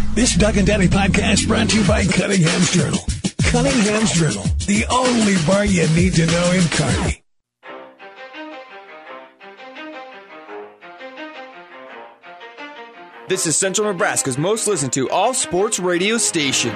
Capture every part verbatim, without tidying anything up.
This Doug and Daddy podcast brought to you by Cunningham's Journal. Cunningham's Journal, the only bar you need to know in Kearney. This is Central Nebraska's most listened to all-sports radio station.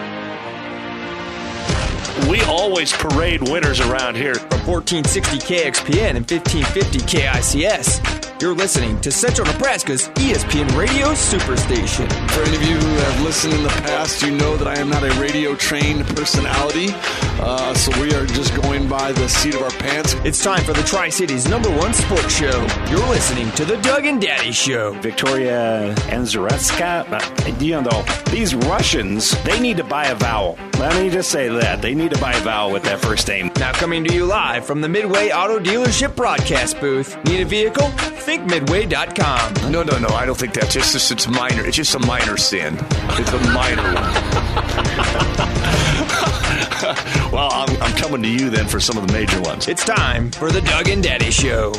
We always parade winners around here. From fourteen sixty K X P N and fifteen fifty K I C S. You're listening to Central Nebraska's E S P N Radio Superstation. For any of you who have listened in the past, you know that I am not a radio-trained personality, uh, so we are just going by the seat of our pants. It's time for the Tri-City's number one sports show. You're listening to the Doug and Daddy Show. Victoria Anzaretska, uh, you know, these Russians, they need to buy a vowel. Let me just say that. They need to buy a vowel with that first name. Now coming to you live from the Midway Auto Dealership broadcast booth. Need a vehicle? think midway dot com. No, no, no. I don't think that's just, just it's minor. It's just a minor sin. It's a minor one. Well, I'm, I'm coming to you then for some of the major ones. It's time for the Doug and Daddy Show.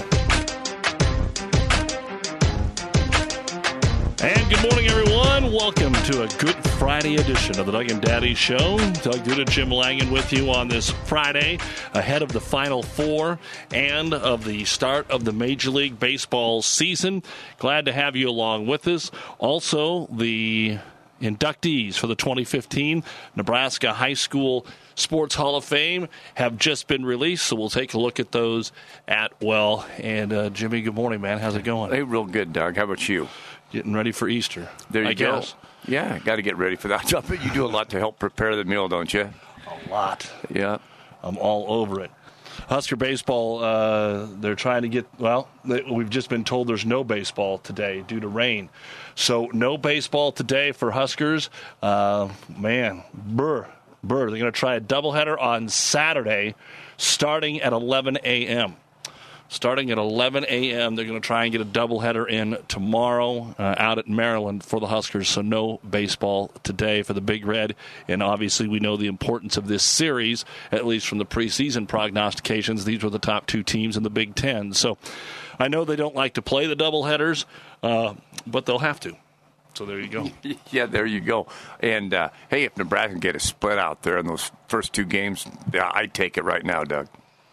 And good morning, everyone. Welcome to a Good Friday edition of the Doug and Daddy Show. Doug Duda, Jim Langen with you on this Friday ahead of the Final Four and of the start of the Major League Baseball season. Glad to have you along with us. Also, the inductees for the twenty fifteen Nebraska High School Sports Hall of Fame have just been released, so we'll take a look at those at well. And uh, Jimmy, good morning, man. How's it going? Hey, real good, Doug. How about you? Getting ready for Easter. There you I go. Guess. Yeah, got to get ready for that. You do a lot to help prepare the meal, don't you? A lot. Yeah. I'm all over it. Husker baseball, uh, they're trying to get, well, we've just been told there's no baseball today due to rain. So no baseball today for Huskers. Uh, man, brr, brr. They're going to try a doubleheader on Saturday starting at eleven a.m. Starting at eleven a.m., they're going to try and get a doubleheader in tomorrow uh, out at Maryland for the Huskers. So no baseball today for the Big Red. And obviously we know the importance of this series, at least from the preseason prognostications. These were the top two teams in the Big Ten. So I know they don't like to play the doubleheaders, uh, but they'll have to. So there you go. Yeah, there you go. And, uh, hey, if Nebraska can get a split out there in those first two games, yeah, I'd take it right now, Doug.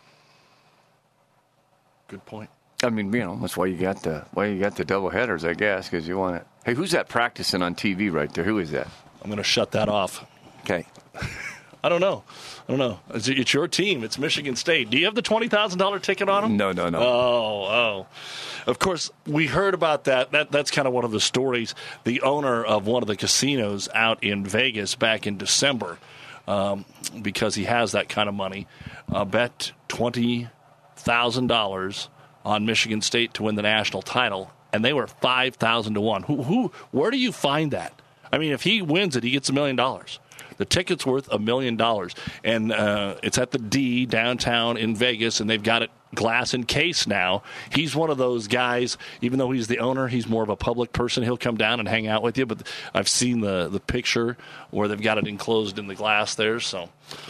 Good point. I mean, you know, that's why you got the why you got the double headers, I guess, because you want it. Hey, who's that practicing on T V right there? Who is that? I'm going to shut that off. Okay. I don't know. I don't know. It's, it's your team. It's Michigan State. Do you have the twenty thousand dollars ticket on them? No, no, no. Oh, oh. Of course, we heard about that. That that's kind of one of the stories. The owner of one of the casinos out in Vegas back in December, um, because he has that kind of money, uh, bet twenty thousand dollars on Michigan State to win the national title, and they were five thousand to one. Who, who, where do you find that? I mean, if he wins it, he gets a million dollars. The ticket's worth a million dollars, and uh, it's at the D downtown in Vegas, and they've got it glass encased now. He's one of those guys, even though he's the owner, he's more of a public person. He'll come down and hang out with you, but I've seen the, the picture where they've got it enclosed in the glass there, so...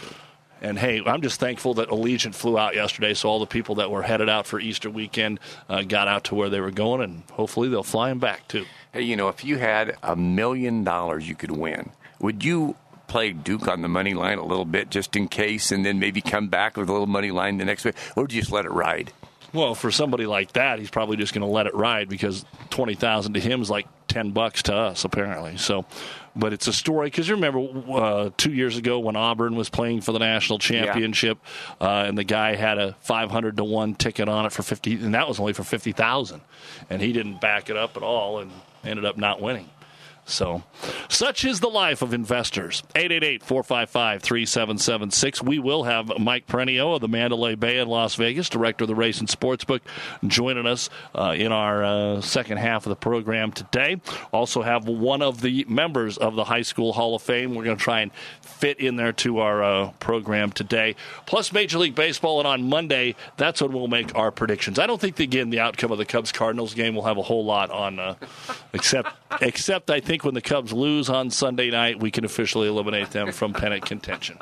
And, hey, I'm just thankful that Allegiant flew out yesterday, so all the people that were headed out for Easter weekend uh, got out to where they were going, and hopefully they'll fly them back, too. Hey, you know, if you had a million dollars you could win, would you play Duke on the money line a little bit just in case and then maybe come back with a little money line the next week, or would you just let it ride? Well, for somebody like that, he's probably just going to let it ride because twenty thousand dollars to him is like ten bucks to us, apparently. So, but it's a story because you remember uh, two years ago when Auburn was playing for the national championship, yeah. uh, and the guy had a five hundred to one ticket on it for fifty, and that was only for fifty thousand, and he didn't back it up at all, and ended up not winning. So, such is the life of investors. eight eight eight, four five five, three seven seven six. We will have Mike Perenio of the Mandalay Bay in Las Vegas, director of the Race and Sportsbook, joining us uh, in our uh, second half of the program today. Also have one of the members of the High School Hall of Fame. We're going to try and fit in there to our uh, program today. Plus Major League Baseball, and on Monday, that's when we'll make our predictions. I don't think, again, the outcome of the Cubs-Cardinals game will have a whole lot on, uh, except, except I think when the Cubs lose on Sunday night, we can officially eliminate them from pennant contention.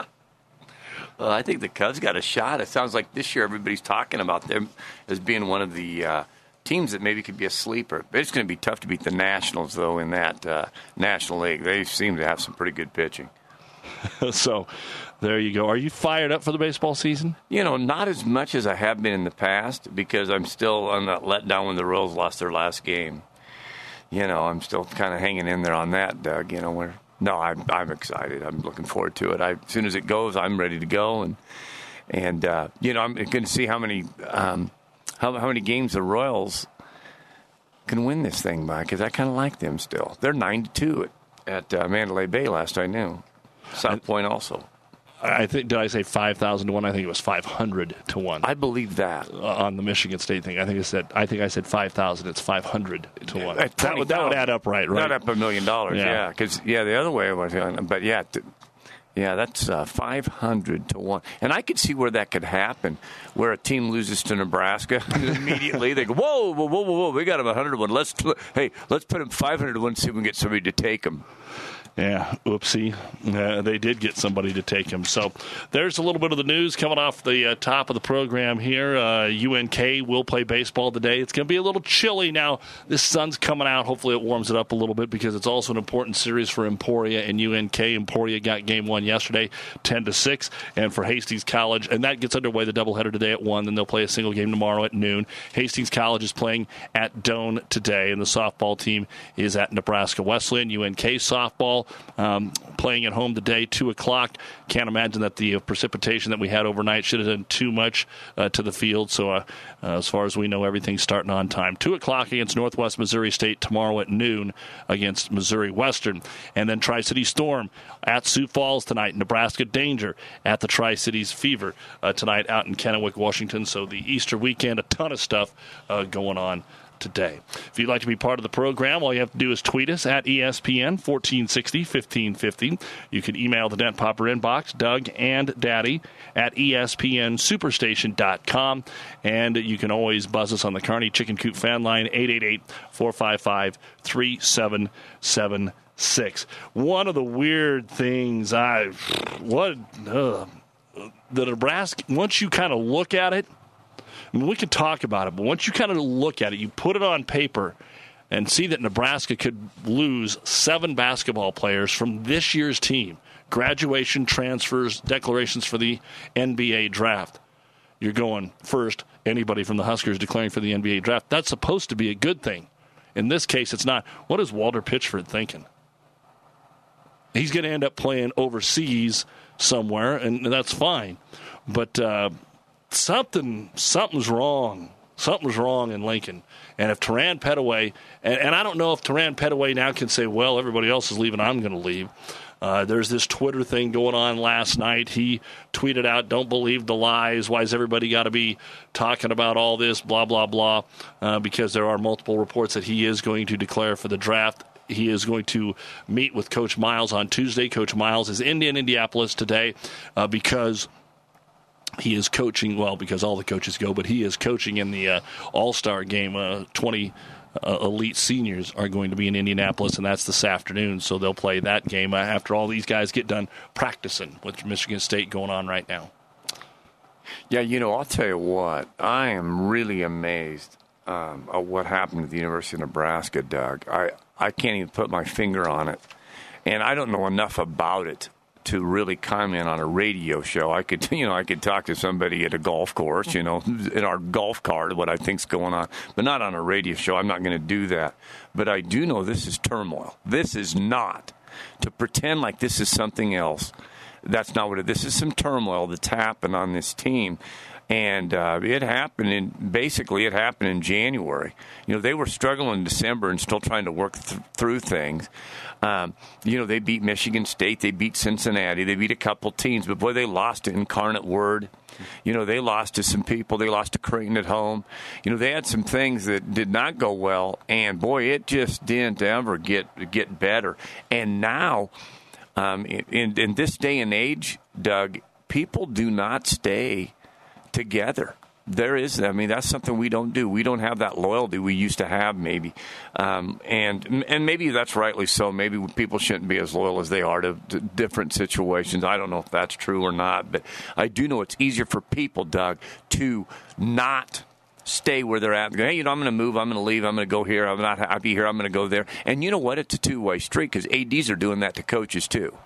Well, I think the Cubs got a shot. It sounds like this year everybody's talking about them as being one of the uh, teams that maybe could be a sleeper. It's going to be tough to beat the Nationals, though, in that uh, National League. They seem to have some pretty good pitching. So there you go. Are you fired up for the baseball season? You know, not as much as I have been in the past because I'm still I'm not let down when the Royals lost their last game. You know, I'm still kind of hanging in there on that, Doug. You know, where no, I'm I'm excited. I'm looking forward to it. I, as soon as it goes, I'm ready to go, and and uh, you know, I'm going to see how many um, how how many games the Royals can win this thing by because I kind of like them still. They're nine to two at, at uh, Mandalay Bay last I knew. South Point also. I think, did I say five thousand to one? I think it was five hundred to one. I believe that. Uh, on the Michigan State thing. I think I said I think I said five thousand. It's five hundred to one. Yeah, that, would, that would add up right, right? Add up a million dollars, yeah. Because, yeah. yeah, the other way was, but yeah, th- yeah, that's uh, five hundred to one. And I could see where that could happen, where a team loses to Nebraska, and immediately they go, whoa, whoa, whoa, whoa, whoa, we got them one hundred to one. Let's, hey, let's put them five hundred to one, see if we can get somebody to take them. Yeah, oopsie. Uh, they did get somebody to take him. So there's a little bit of the news coming off the uh, top of the program here. Uh, U N K will play baseball today. It's going to be a little chilly now. This sun's coming out. Hopefully it warms it up a little bit because it's also an important series for Emporia and U N K. Emporia got game one yesterday, ten to six, and for Hastings College, and that gets underway the doubleheader today at one. Then they'll play a single game tomorrow at noon. Hastings College is playing at Doane today, and the softball team is at Nebraska Wesleyan. U N K softball Um, playing at home today, two o'clock. Can't imagine that the uh, precipitation that we had overnight should have done too much uh, to the field. So uh, uh, as far as we know, everything's starting on time. two o'clock against Northwest Missouri State tomorrow at noon against Missouri Western. And then Tri-City Storm at Sioux Falls tonight. Nebraska Danger at the Tri-Cities Fever uh, tonight out in Kennewick, Washington. So the Easter weekend, a ton of stuff uh, going on today. If you'd like to be part of the program, all you have to do is tweet us at E S P N fourteen sixty, fifteen fifty. You can email the Dent Popper inbox, Doug and Daddy, at E S P N superstation dot com. And you can always buzz us on the Kearney Chicken Coop fan line, eight eight eight, four five five, three seven seven six. One of the weird things I, what, uh, the Nebraska, once you kind of look at it, I mean, we could talk about it, but once you kind of look at it, you put it on paper and see that Nebraska could lose seven basketball players from this year's team, graduation, transfers, declarations for the N B A draft. You're going, first, anybody from the Huskers declaring for the N B A draft. That's supposed to be a good thing. In this case, it's not. What is Walter Pitchford thinking? He's going to end up playing overseas somewhere, and that's fine. But uh, something, something's wrong. Something's wrong in Lincoln. And if Teran Petaway, and, and I don't know if Teran Petaway now can say, well, everybody else is leaving, I'm going to leave. Uh, there's this Twitter thing going on last night. He tweeted out, don't believe the lies. Why has everybody got to be talking about all this, blah, blah, blah, uh, because there are multiple reports that he is going to declare for the draft. He is going to meet with Coach Miles on Tuesday. Coach Miles is in Indianapolis today uh, because he is coaching, well, because all the coaches go, but he is coaching in the uh, All-Star game. Uh, twenty uh, elite seniors are going to be in Indianapolis, and that's this afternoon, so they'll play that game uh, after all these guys get done practicing with Michigan State going on right now. Yeah, you know, I'll tell you what, I am really amazed um, at what happened at the University of Nebraska, Doug. I, I can't even put my finger on it, and I don't know enough about it to really comment on a radio show. I could, you know, I could talk to somebody at a golf course, you know, in our golf cart, what I think's going on, but not on a radio show. I'm not going to do that. But I do know this is turmoil. This is not to pretend like this is something else. That's not what it is. This is some turmoil that's happened on this team. And uh, it happened in, basically it happened in January. You know, they were struggling in December and still trying to work th- through things. Um, you know, they beat Michigan State. They beat Cincinnati. They beat a couple teams. But, boy, they lost to Incarnate Word. You know, they lost to some people. They lost to Creighton at home. You know, they had some things that did not go well. And, boy, it just didn't ever get, get better. And now, um, in, in this day and age, Doug, people do not stay together. There is, I mean, that's something we don't do. We don't have that loyalty we used to have, maybe. Um, and and maybe that's rightly so. Maybe people shouldn't be as loyal as they are to, to different situations. I don't know if that's true or not. But I do know it's easier for people, Doug, to not stay where they're at. Hey, you know, I'm going to move. I'm going to leave. I'm going to go here. I'm not happy here. I'm going to go there. And you know what? It's a two-way street because A Ds are doing that to coaches too.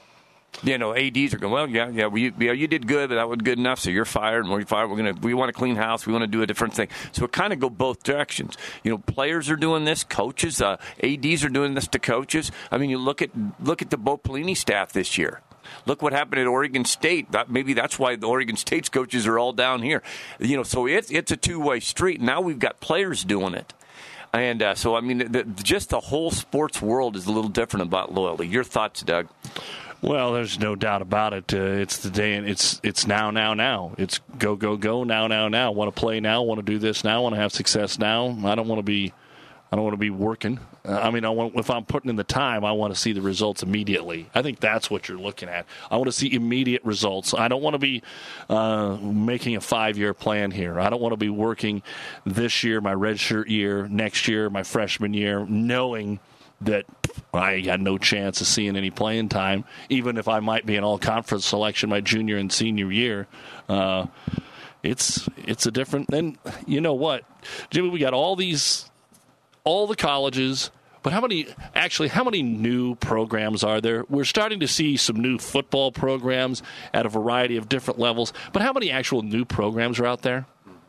You know, A Ds are going, well, yeah, yeah, we, yeah, you did good, but that was good enough, so you're fired. And we're fired. We're gonna, we want a clean house. We want to do a different thing. So it kind of go both directions. You know, players are doing this. Coaches, uh, A Ds are doing this to coaches. I mean, you look at look at the Bo Pelini staff this year. Look what happened at Oregon State. That, maybe that's why the Oregon State's coaches are all down here. You know, so it's it's a two-way street. Now we've got players doing it. And uh, so, I mean, the, just the whole sports world is a little different about loyalty. Your thoughts, Doug? Well, there's no doubt about it. Uh, it's the day, and it's it's now, now, now. It's go, go, go, now, now, now. Want to play now? Want to do this now? Want to have success now? I don't want to be, I don't want to be working. Uh, I mean, I want, if I'm putting in the time, I want to see the results immediately. I think that's what you're looking at. I want to see immediate results. I don't want to be uh, making a five-year plan here. I don't want to be working this year, my redshirt year, next year, my freshman year, knowing that I had no chance of seeing any playing time, even if I might be an all-conference selection my junior and senior year. Uh, it's it's a different. And you know what, Jimmy? We got all these, all the colleges, but how many actually? How many new programs are there? We're starting to see some new football programs at a variety of different levels, but how many actual new programs are out there?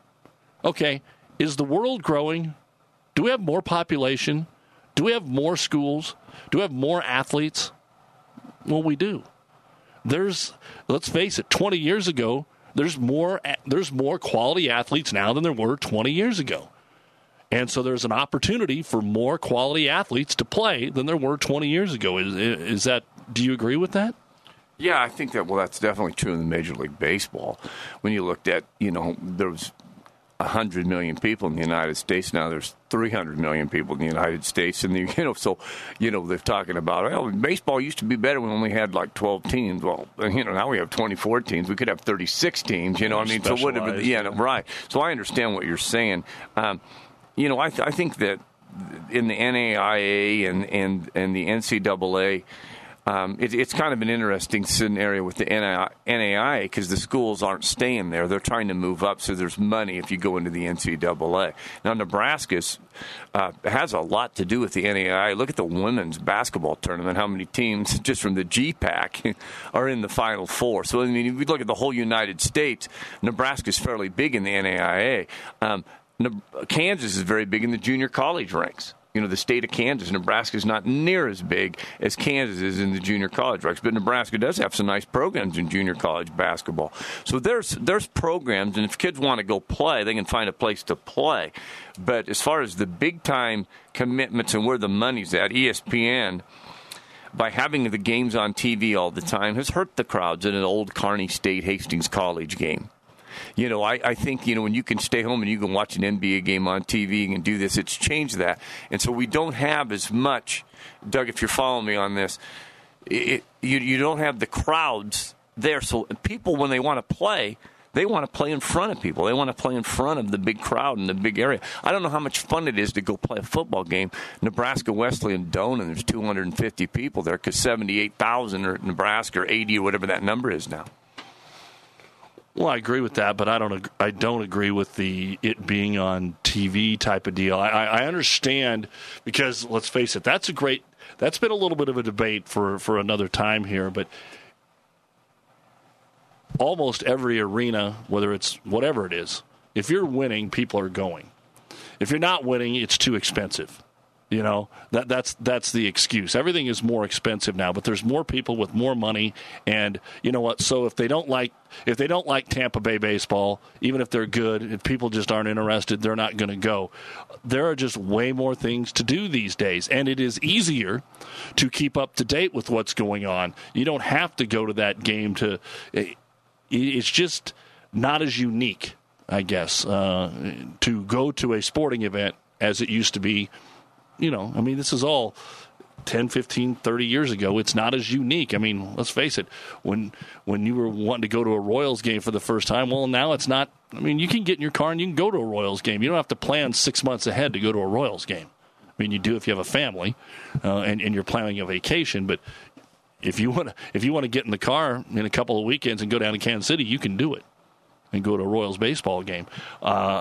Okay, is the world growing? Do we have more population? Do we have more schools? Do we have more athletes? Well, we do. There's, let's face it, twenty years ago, there's more there's more quality athletes now than there were twenty years ago. And so there's an opportunity for more quality athletes to play than there were twenty years ago. Is, is that, do you agree with that? Yeah, I think that, well, that's definitely true in the Major League Baseball. When you looked at, you know, there was one hundred million people in the United States. Now there's three hundred million people in the United States. And, you know, so, you know, they're talking about, well, baseball used to be better when we only had like twelve teams. Well, you know, now we have twenty-four teams. We could have thirty-six teams, you know. I mean, so what, yeah, yeah, right. So I understand what you're saying. Um, you know, I, th- I think that in the N A I A and, and, and the N C double A, Um, it, it's kind of an interesting scenario with the N A I A because the schools aren't staying there. They're trying to move up, so there's money if you go into the N C double A. Now, Nebraska uh, has a lot to do with the N A I A. Look at the women's basketball tournament, how many teams just from the G PAC are in the Final Four. So, I mean, if you look at the whole United States, Nebraska's fairly big in the N A I A. Um, Kansas is very big in the junior college ranks. You know, the state of Kansas, Nebraska is not near as big as Kansas is in the junior college ranks, but Nebraska does have some nice programs in junior college basketball. So there's there's programs, and if kids want to go play, they can find a place to play. But as far as the big-time commitments and where the money's at, E S P N, by having the games on T V all the time, has hurt the crowds in an old Kearney State Hastings College game. You know, I, I think, you know, when you can stay home and you can watch an N B A game on T V and do this, it's changed that. And so we don't have as much, Doug, if you're following me on this, it, you, you don't have the crowds there. So people, when they want to play, they want to play in front of people. They want to play in front of the big crowd in the big area. I don't know how much fun it is to go play a football game. Nebraska, Wesleyan, Doane, and there's two hundred fifty people there because seventy-eight thousand are Nebraska or eighty or whatever that number is now. Well, I agree with that, but I don't. I don't agree with the it being on T V type of deal. I, I understand because let's face it, that's a great. That's been a little bit of a debate for, for another time here, but almost every arena, whether it's whatever it is, if you're winning, people are going. If you're not winning, it's too expensive. You know, that that's that's the excuse. Everything is more expensive now, but there's more people with more money, and you know what? So if they don't like if they don't like Tampa Bay baseball, even if they're good, if people just aren't interested, they're not going to go. There are just way more things to do these days, and it is easier to keep up to date with what's going on. You don't have to go to that game to. It's just not as unique, I guess, uh, to go to a sporting event as it used to be. You know, I mean, this is all ten, fifteen, thirty years ago. It's not as unique. I mean, let's face it. When when you were wanting to go to a Royals game for the first time, well, now it's not. I mean, you can get in your car and you can go to a Royals game. You don't have to plan six months ahead to go to a Royals game. I mean, you do if you have a family uh, and, and you're planning a vacation. But if you want to, if you want to get in the car in a couple of weekends and go down to Kansas City, you can do it and go to a Royals baseball game. Uh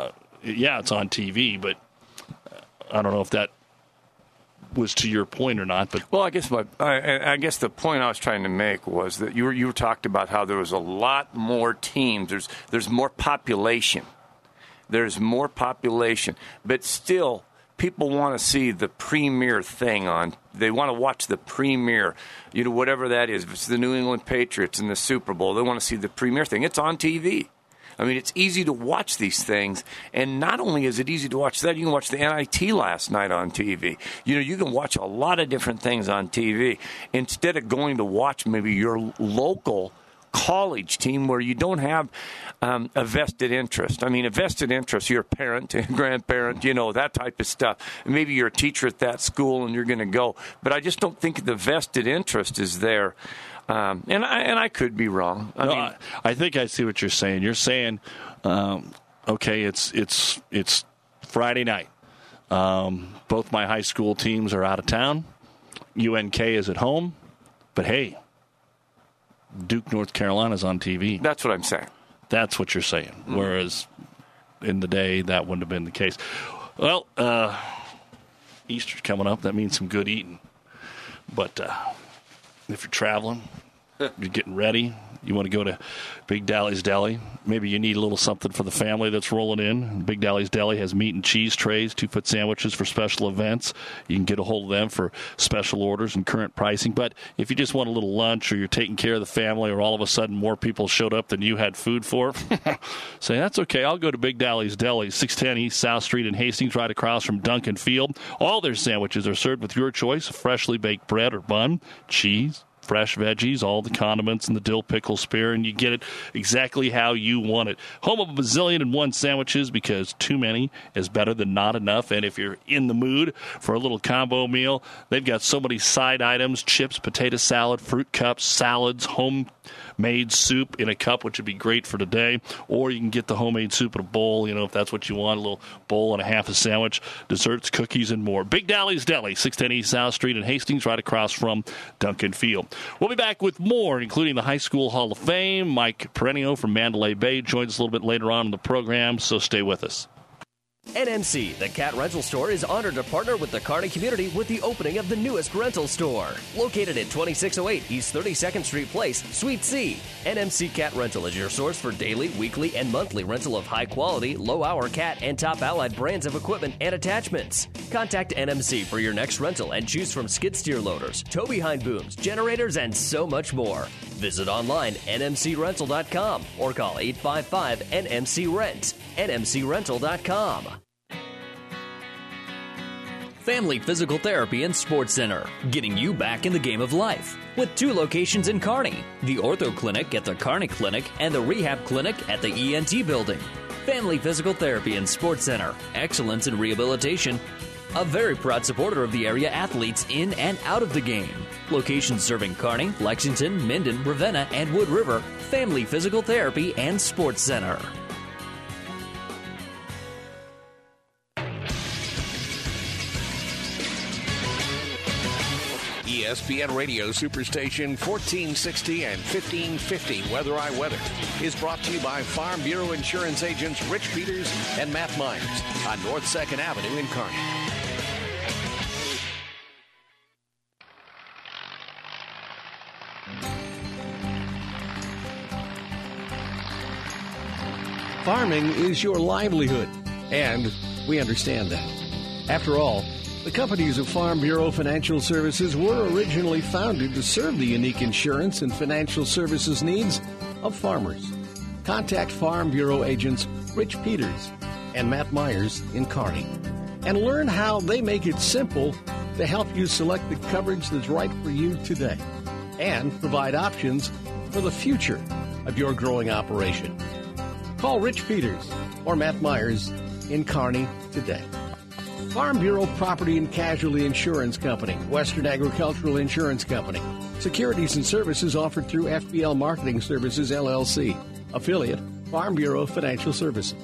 yeah, it's on T V, but I don't know if that was to your point or not. But well, I guess my I, I guess the point I was trying to make was that you were you were talked about how there was a lot more teams. There's there's more population. There's more population, but still, people want to see the premier thing on. They want to watch the premier, you know, whatever that is. If it's the New England Patriots in the Super Bowl, they want to see the premier thing. It's on T V. I mean, it's easy to watch these things, and not only is it easy to watch that, you can watch the N I T last night on T V. You know, you can watch a lot of different things on T V instead of going to watch maybe your local college team where you don't have um, a vested interest. I mean, a vested interest, you're a parent, a grandparent, you know, that type of stuff. Maybe you're a teacher at that school and you're going to go. But I just don't think the vested interest is there. Um, and I and I could be wrong. I no, mean, I, I think I see what you're saying. You're saying, um, okay, it's it's it's Friday night. Um, both my high school teams are out of town. U N K is at home, but hey, Duke, North Carolina's on T V. That's what I'm saying. That's what you're saying. Mm-hmm. Whereas in the day, that wouldn't have been the case. Well, uh, Easter's coming up. That means some good eating. But uh, if you're traveling, you're getting ready, you want to go to Big Dally's Deli. Maybe you need a little something for the family that's rolling in. Big Dally's Deli has meat and cheese trays, two-foot sandwiches for special events. You can get a hold of them for special orders and current pricing. But if you just want a little lunch or you're taking care of the family or all of a sudden more people showed up than you had food for, say, that's okay. I'll go to Big Dally's Deli, six ten East South Street in Hastings, right across from Duncan Field. All their sandwiches are served with your choice of freshly baked bread or bun, cheese, fresh veggies, all the condiments, and the dill pickle spear, and you get it exactly how you want it. Home of a bazillion and one sandwiches, because too many is better than not enough. And if you're in the mood for a little combo meal, they've got so many side items: chips, potato salad, fruit cups, salads, homemade soup in a cup, which would be great for today. Or you can get the homemade soup in a bowl, you know, if that's what you want, a little bowl and a half a sandwich, desserts, cookies, and more. Big Dally's Deli, six ten East South Street in Hastings, right across from Duncan Field. We'll be back with more, including the High School Hall of Fame. Mike Perenio from Mandalay Bay joins us a little bit later on in the program, so stay with us. N M C, the cat rental store, is honored to partner with the Kearney community with the opening of the newest rental store. Located at twenty-six oh eight East thirty-second Street Place, Suite C. N M C Cat Rental is your source for daily, weekly, and monthly rental of high-quality, low-hour cat and top allied brands of equipment and attachments. Contact N M C for your next rental and choose from skid steer loaders, tow behind booms, generators, and so much more. Visit online N M C rental dot com or call eight five five N M C rent. N M C rental dot com. Family Physical Therapy and Sports Center, getting you back in the game of life. With two locations in Kearney, the Ortho Clinic at the Kearney Clinic and the Rehab Clinic at the E N T Building. Family Physical Therapy and Sports Center, excellence in rehabilitation. A very proud supporter of the area athletes in and out of the game. Locations serving Kearney, Lexington, Minden, Ravenna, and Wood River. Family Physical Therapy and Sports Center. E S P N Radio Superstation fourteen sixty and fifteen fifty Weather I Weather is brought to you by Farm Bureau Insurance agents Rich Peters and Matt Myers on North second Avenue in Kearney. Farming is your livelihood, and we understand that. After all, the companies of Farm Bureau Financial Services were originally founded to serve the unique insurance and financial services needs of farmers. Contact Farm Bureau agents Rich Peters and Matt Myers in Kearney and learn how they make it simple to help you select the coverage that's right for you today and provide options for the future of your growing operation. Call Rich Peters or Matt Myers in Kearney today. Farm Bureau Property and Casualty Insurance Company, Western Agricultural Insurance Company. Securities and services offered through F B L Marketing Services, L L C. Affiliate, Farm Bureau Financial Services.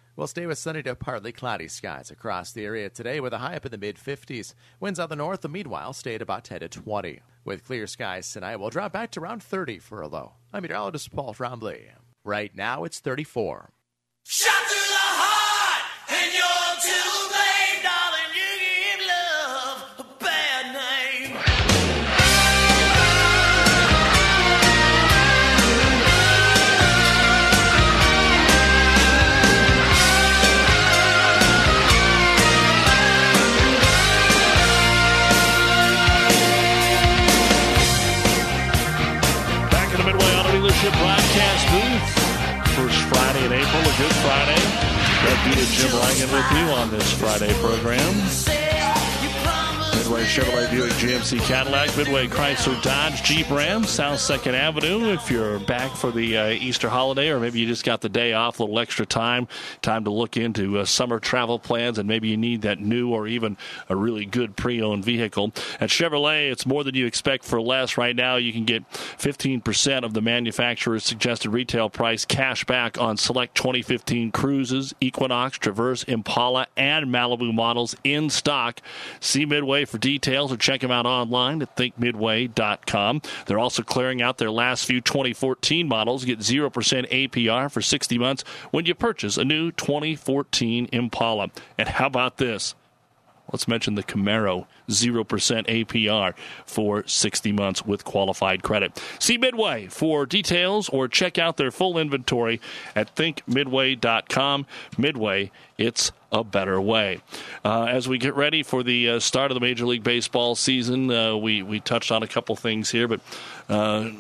We'll stay with sunny to partly cloudy skies across the area today with a high up in the mid-fifties. Winds out the north, meanwhile, stay at about ten to twenty. With clear skies tonight, we'll drop back to around thirty for a low. I'm meteorologist Paul Trombley. Right now, it's thirty-four. Shot through the heart, and you're too late, darling. You give love a bad name. Back in the Midway Auto Dealership broadcast booth. First Friday in April, a good Friday. Doug Duda, Jim Langan with you on this Friday program. Midway Chevrolet, Buick, G M C, Cadillac, Midway Chrysler, Dodge, Jeep, Ram, South second Avenue. If you're back for the uh, Easter holiday, or maybe you just got the day off, a little extra time, time to look into uh, summer travel plans, and maybe you need that new or even a really good pre-owned vehicle. At Chevrolet, it's more than you expect for less. Right now, you can get fifteen percent of the manufacturer's suggested retail price cash back on select twenty fifteen Cruises, Equinox, Traverse, Impala, and Malibu models in stock. See Midway for details or check them out online at think midway dot com. They're also clearing out their last few twenty fourteen models. Get zero percent A P R for sixty months when you purchase a new twenty fourteen Impala. And how about this? Let's mention the Camaro, zero percent A P R for sixty months with qualified credit. See Midway for details or check out their full inventory at think midway dot com. Midway, it's a better way. Uh, as we get ready for the uh, start of the Major League Baseball season, uh, we, we touched on a couple things here, but uh,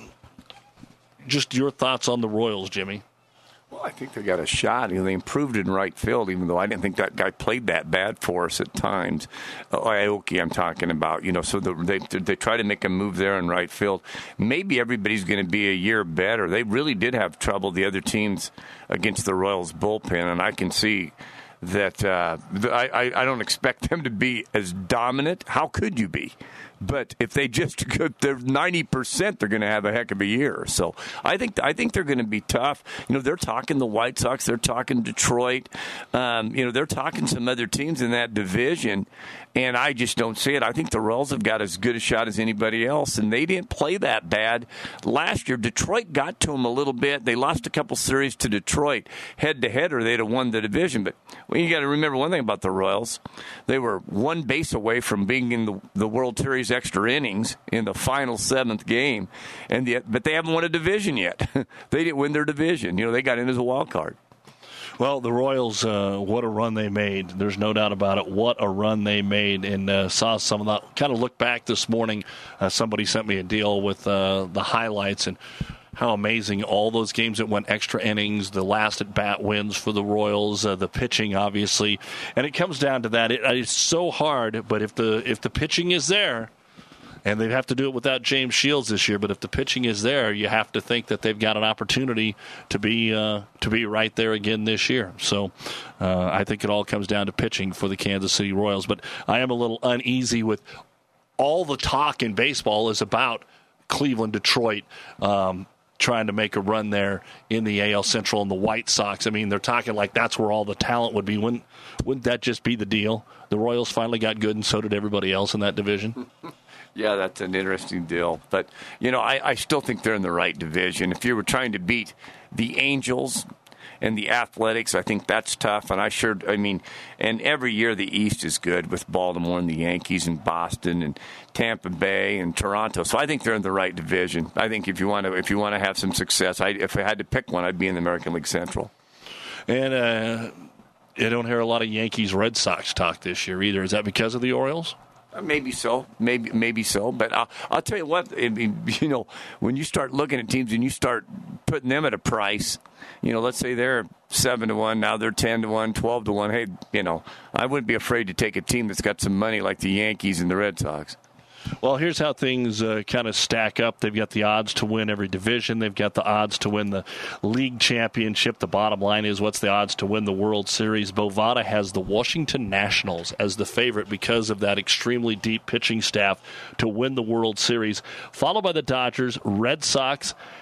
just your thoughts on the Royals, Jimmy. Well, I think they got a shot. You know, they improved in right field, even though I didn't think that guy played that bad for us at times. Uh, Aoki, I'm talking about. You know, so the, they they try to make a move there in right field. Maybe everybody's going to be a year better. They really did have trouble, the other teams, against the Royals bullpen, and I can see that uh, I, I, I don't expect them to be as dominant. How could you be? But if they just if they're ninety percent, they're going to have a heck of a year. So I think I think they're going to be tough. You know, they're talking the White Sox, they're talking Detroit. Um, you know, they're talking some other teams in that division, and I just don't see it. I think the Royals have got as good a shot as anybody else, and they didn't play that bad last year. Detroit got to them a little bit. They lost a couple series to Detroit head to head, or they'd have won the division. But well, you got to remember one thing about the Royals: they were one base away from being in the, the World Series extra innings in the final seventh game, and the, but they haven't won a division yet. They didn't win their division. You know, they got in as a wild card. Well, the Royals, uh, what a run they made. There's no doubt about it. What a run they made. And uh, saw some of that. Kind of looked back this morning. Uh, somebody sent me a deal with uh, the highlights and how amazing all those games that went extra innings, the last at-bat wins for the Royals, uh, the pitching, obviously. And it comes down to that. It, it's so hard, but if the if the pitching is there, and they have to do it without James Shields this year. But if the pitching is there, you have to think that they've got an opportunity to be uh, to be right there again this year. So uh, I think it all comes down to pitching for the Kansas City Royals. But I am a little uneasy with all the talk in baseball is about Cleveland, Detroit, um, trying to make a run there in the A L Central, and the White Sox. I mean, they're talking like that's where all the talent would be. Wouldn't, wouldn't that just be the deal? The Royals finally got good, and so did everybody else in that division. Yeah, that's an interesting deal. But, you know, I, I still think they're in the right division. If you were trying to beat the Angels and the Athletics, I think that's tough. And I sure, I mean, and every year the East is good with Baltimore and the Yankees and Boston and Tampa Bay and Toronto. So I think they're in the right division. I think if you want to, if you want to have some success, I, if I had to pick one, I'd be in the American League Central. And uh, I don't hear a lot of Yankees-Red Sox talk this year either. Is that because of the Orioles? Uh, maybe so, maybe maybe so, but I'll, I'll tell you what. I mean, you know, when you start looking at teams and you start putting them at a price, you know, let's say they're seven to one, now they're ten to one, twelve to one. Hey, you know, I wouldn't be afraid to take a team that's got some money like the Yankees and the Red Sox. Well, here's how things uh, kind of stack up. They've got the odds to win every division. They've got the odds to win the league championship. The bottom line is, what's the odds to win the World Series? Bovada has the Washington Nationals as the favorite because of that extremely deep pitching staff to win the World Series, followed by the Dodgers, Red Sox,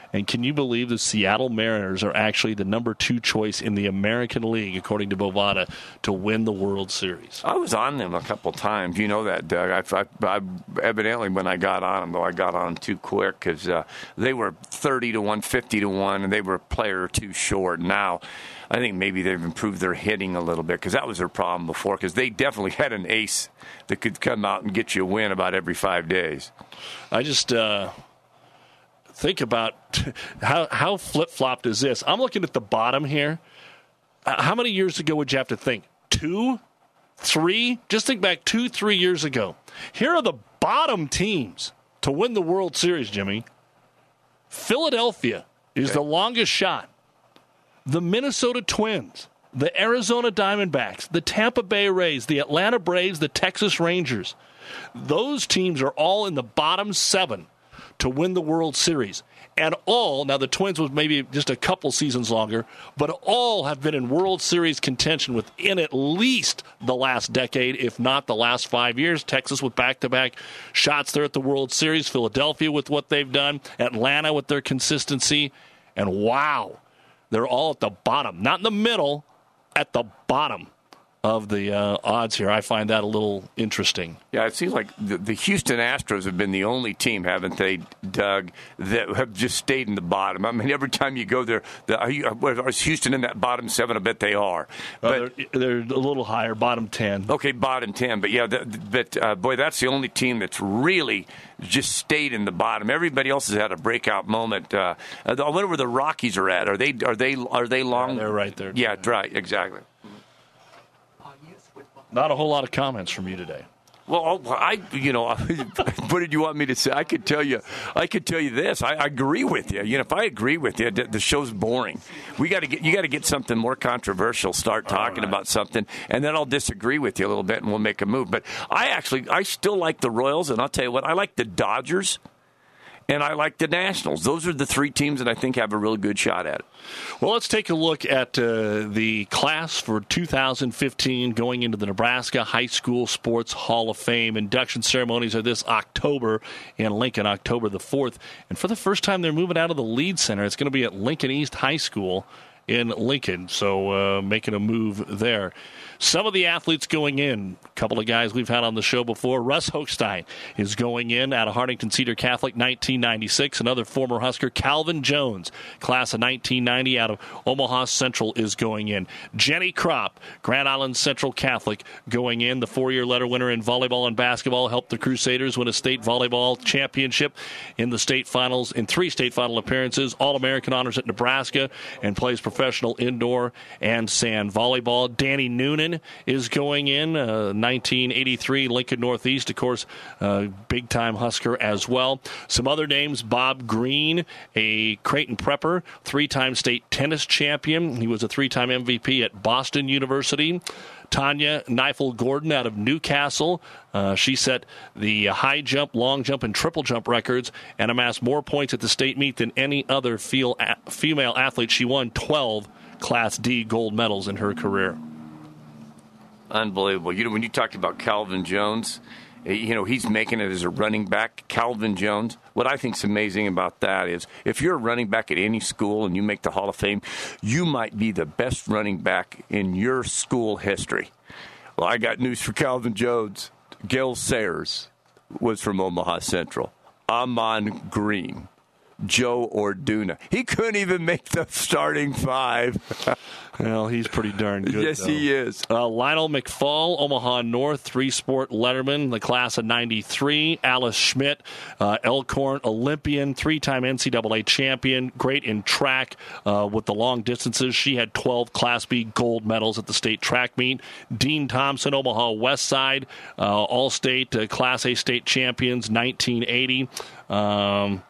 And can you believe the Seattle Mariners are actually the number two choice in the American League, according to Bovada, to win the World Series? I was on them a couple times. You know that, Doug. I, I, I, evidently, when I got on them, though, I got on them too quick because uh, they were thirty to one, fifty to one, and they were a player or two short. Now, I think maybe they've improved their hitting a little bit because that was their problem before, because they definitely had an ace that could come out and get you a win about every five days. I just uh, think about how, how flip-flopped is this. I'm looking at the bottom here. Uh, how many years ago would you have to think? Two? Three? Just think back two, three years ago. Here are the bottom teams to win the World Series, Jimmy. Philadelphia is Okay. the longest shot. The Minnesota Twins, the Arizona Diamondbacks, the Tampa Bay Rays, the Atlanta Braves, the Texas Rangers. Those teams are all in the bottom seven to win the World Series. And all, now the Twins was maybe just a couple seasons longer, but all have been in World Series contention within at least the last decade, if not the last five years. Texas with back-to-back shots there at the World Series, Philadelphia with what they've done, Atlanta with their consistency, and wow, they're all at the bottom. Not in the middle, at the bottom of the uh, odds here. I find that a little interesting. Yeah, it seems like the, the Houston Astros have been the only team, haven't they, Doug, that have just stayed in the bottom. I mean, every time you go there, the, are, you, are Houston in that bottom seven? I bet they are. But, Uh, they're, they're a little higher, bottom ten. Okay, bottom ten. But, yeah, the, but uh, boy, that's the only team that's really just stayed in the bottom. Everybody else has had a breakout moment. Uh, I wonder where the Rockies are at. Are they Are they, are they long? Yeah, they're right there. Yeah, right, exactly. Not a whole lot of comments from you today. Well, I, you know, what did you want me to say? I could tell you, I could tell you this. I, I agree with you. You know, if I agree with you, the show's boring. We got to get, you got to get something more controversial. Start talking right. about something, and then I'll disagree with you a little bit, and we'll make a move. But I actually, I still like the Royals, and I'll tell you what, I like the Dodgers. And I like the Nationals. Those are the three teams that I think have a really good shot at it. Well, let's take a look at uh, the class for two thousand fifteen going into the Nebraska High School Sports Hall of Fame. Induction ceremonies are this October in Lincoln, October the fourth. And for the first time, they're moving out of the Lead Center. It's going to be at Lincoln East High School in Lincoln, so uh, making a move there. Some of the athletes going in, a couple of guys we've had on the show before. Russ Hochstein is going in out of Hartington Cedar Catholic, nineteen ninety-six. Another former Husker, Calvin Jones, class of nineteen ninety out of Omaha Central, is going in. Jenny Kropp, Grand Island Central Catholic, going in. The four-year letter winner in volleyball and basketball, helped the Crusaders win a state volleyball championship in the state finals, in three state final appearances, All-American honors at Nebraska, and plays professional indoor and sand volleyball. Danny Noonan is going in, uh, nineteen eighty-three Lincoln Northeast, of course, uh, big-time Husker as well. Some other names, Bob Green, a Creighton prepper, three-time state tennis champion. He was a three-time M V P at Boston University. Tanya Neifel-Gordon out of Newcastle. Uh, she set the high jump, long jump, and triple jump records and amassed more points at the state meet than any other female athlete. She won twelve Class D gold medals in her career. Unbelievable. You know, when you talked about Calvin Jones, you know, he's making it as a running back. Calvin Jones, what I think is amazing about that is if you're a running back at any school and you make the Hall of Fame, you might be the best running back in your school history. Well, I got news for Calvin Jones. Gil Sayers was from Omaha Central. Amon Green. Joe Orduna. He couldn't even make the starting five. Well, he's pretty darn good. Yes, though. he is. Uh, Lionel McFall, Omaha North, three-sport letterman, the class of ninety-three. Alice Schmidt, uh, Elkhorn Olympian, three-time N C double A champion, great in track uh, with the long distances. She had twelve Class B gold medals at the state track meet. Dean Thompson, Omaha West Side, uh, all-state uh, Class A state champions, nineteen eighty. Um...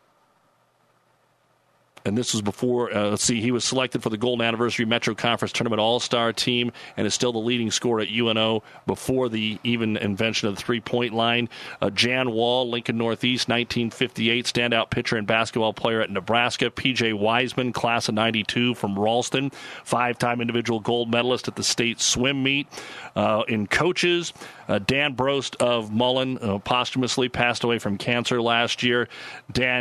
And this was before, uh, let's see, he was selected for the Golden Anniversary Metro Conference Tournament All-Star Team and is still the leading scorer at U N O before the even invention of the three-point line. Uh, Jan Wall, Lincoln Northeast, nineteen fifty-eight, standout pitcher and basketball player at Nebraska. P J Wiseman, class of ninety-two from Ralston, five-time individual gold medalist at the state swim meet. Uh, in coaches, uh, Dan Brost of Mullen uh, posthumously passed away from cancer last year. Dan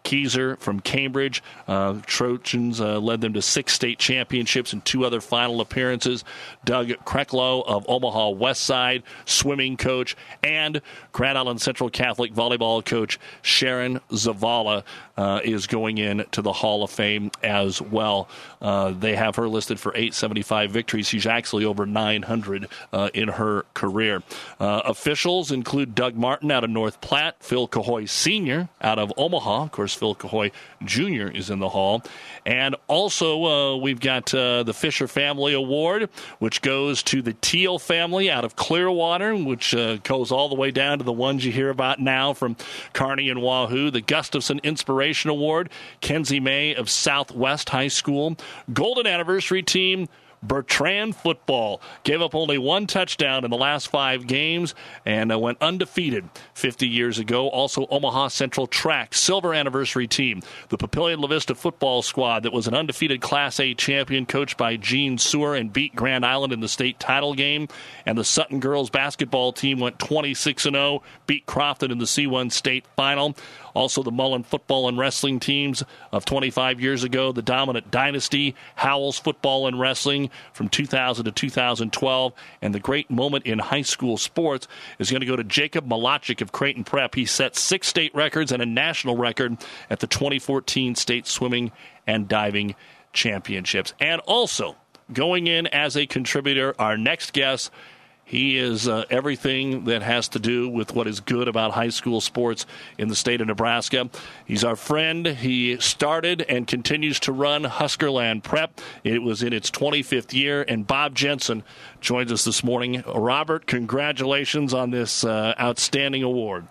Keyser from Cambridge. Uh, Trojans uh, led them to six state championships and two other final appearances. Doug Krecklow of Omaha West Side, swimming coach, and Grand Island Central Catholic volleyball coach Sharon Zavala uh, is going in to the Hall of Fame as well. Uh, they have her listed for eight seventy-five victories. She's actually over nine hundred uh, in her career. Uh, officials include Doug Martin out of North Platte, Phil Cahoy Senior out of Omaha. Of course, Phil Cahoy Junior is in the hall. And also, uh, we've got uh, the Fisher Family Award, which goes to the Teal family out of Clearwater, which uh, goes all the way down to the ones you hear about now from Kearney and Wahoo. The Gustafson Inspiration Award, Kenzie May of Southwest High School. Golden Anniversary Team, Bertrand football. Gave up only one touchdown in the last five games and uh, went undefeated fifty years ago. Also, Omaha Central Track, silver anniversary team. The Papillion La Vista football squad that was an undefeated Class A champion coached by Gene Sewer and beat Grand Island in the state title game. And the Sutton girls basketball team went twenty-six and oh, beat Crofton in the C one state final. Also, the Mullen football and wrestling teams of twenty-five years ago, the dominant dynasty, Howells football and wrestling from two thousand to two thousand twelve, and the great moment in high school sports is going to go to Jacob Malachik of Creighton Prep. He set six state records and a national record at the twenty fourteen State Swimming and Diving Championships. And also, going in as a contributor, our next guest, he is uh, everything that has to do with what is good about high school sports in the state of Nebraska. He's our friend. He started and continues to run Huskerland Prep. It was in its twenty-fifth year, and Bob Jensen joins us this morning. Robert, congratulations on this uh, outstanding award.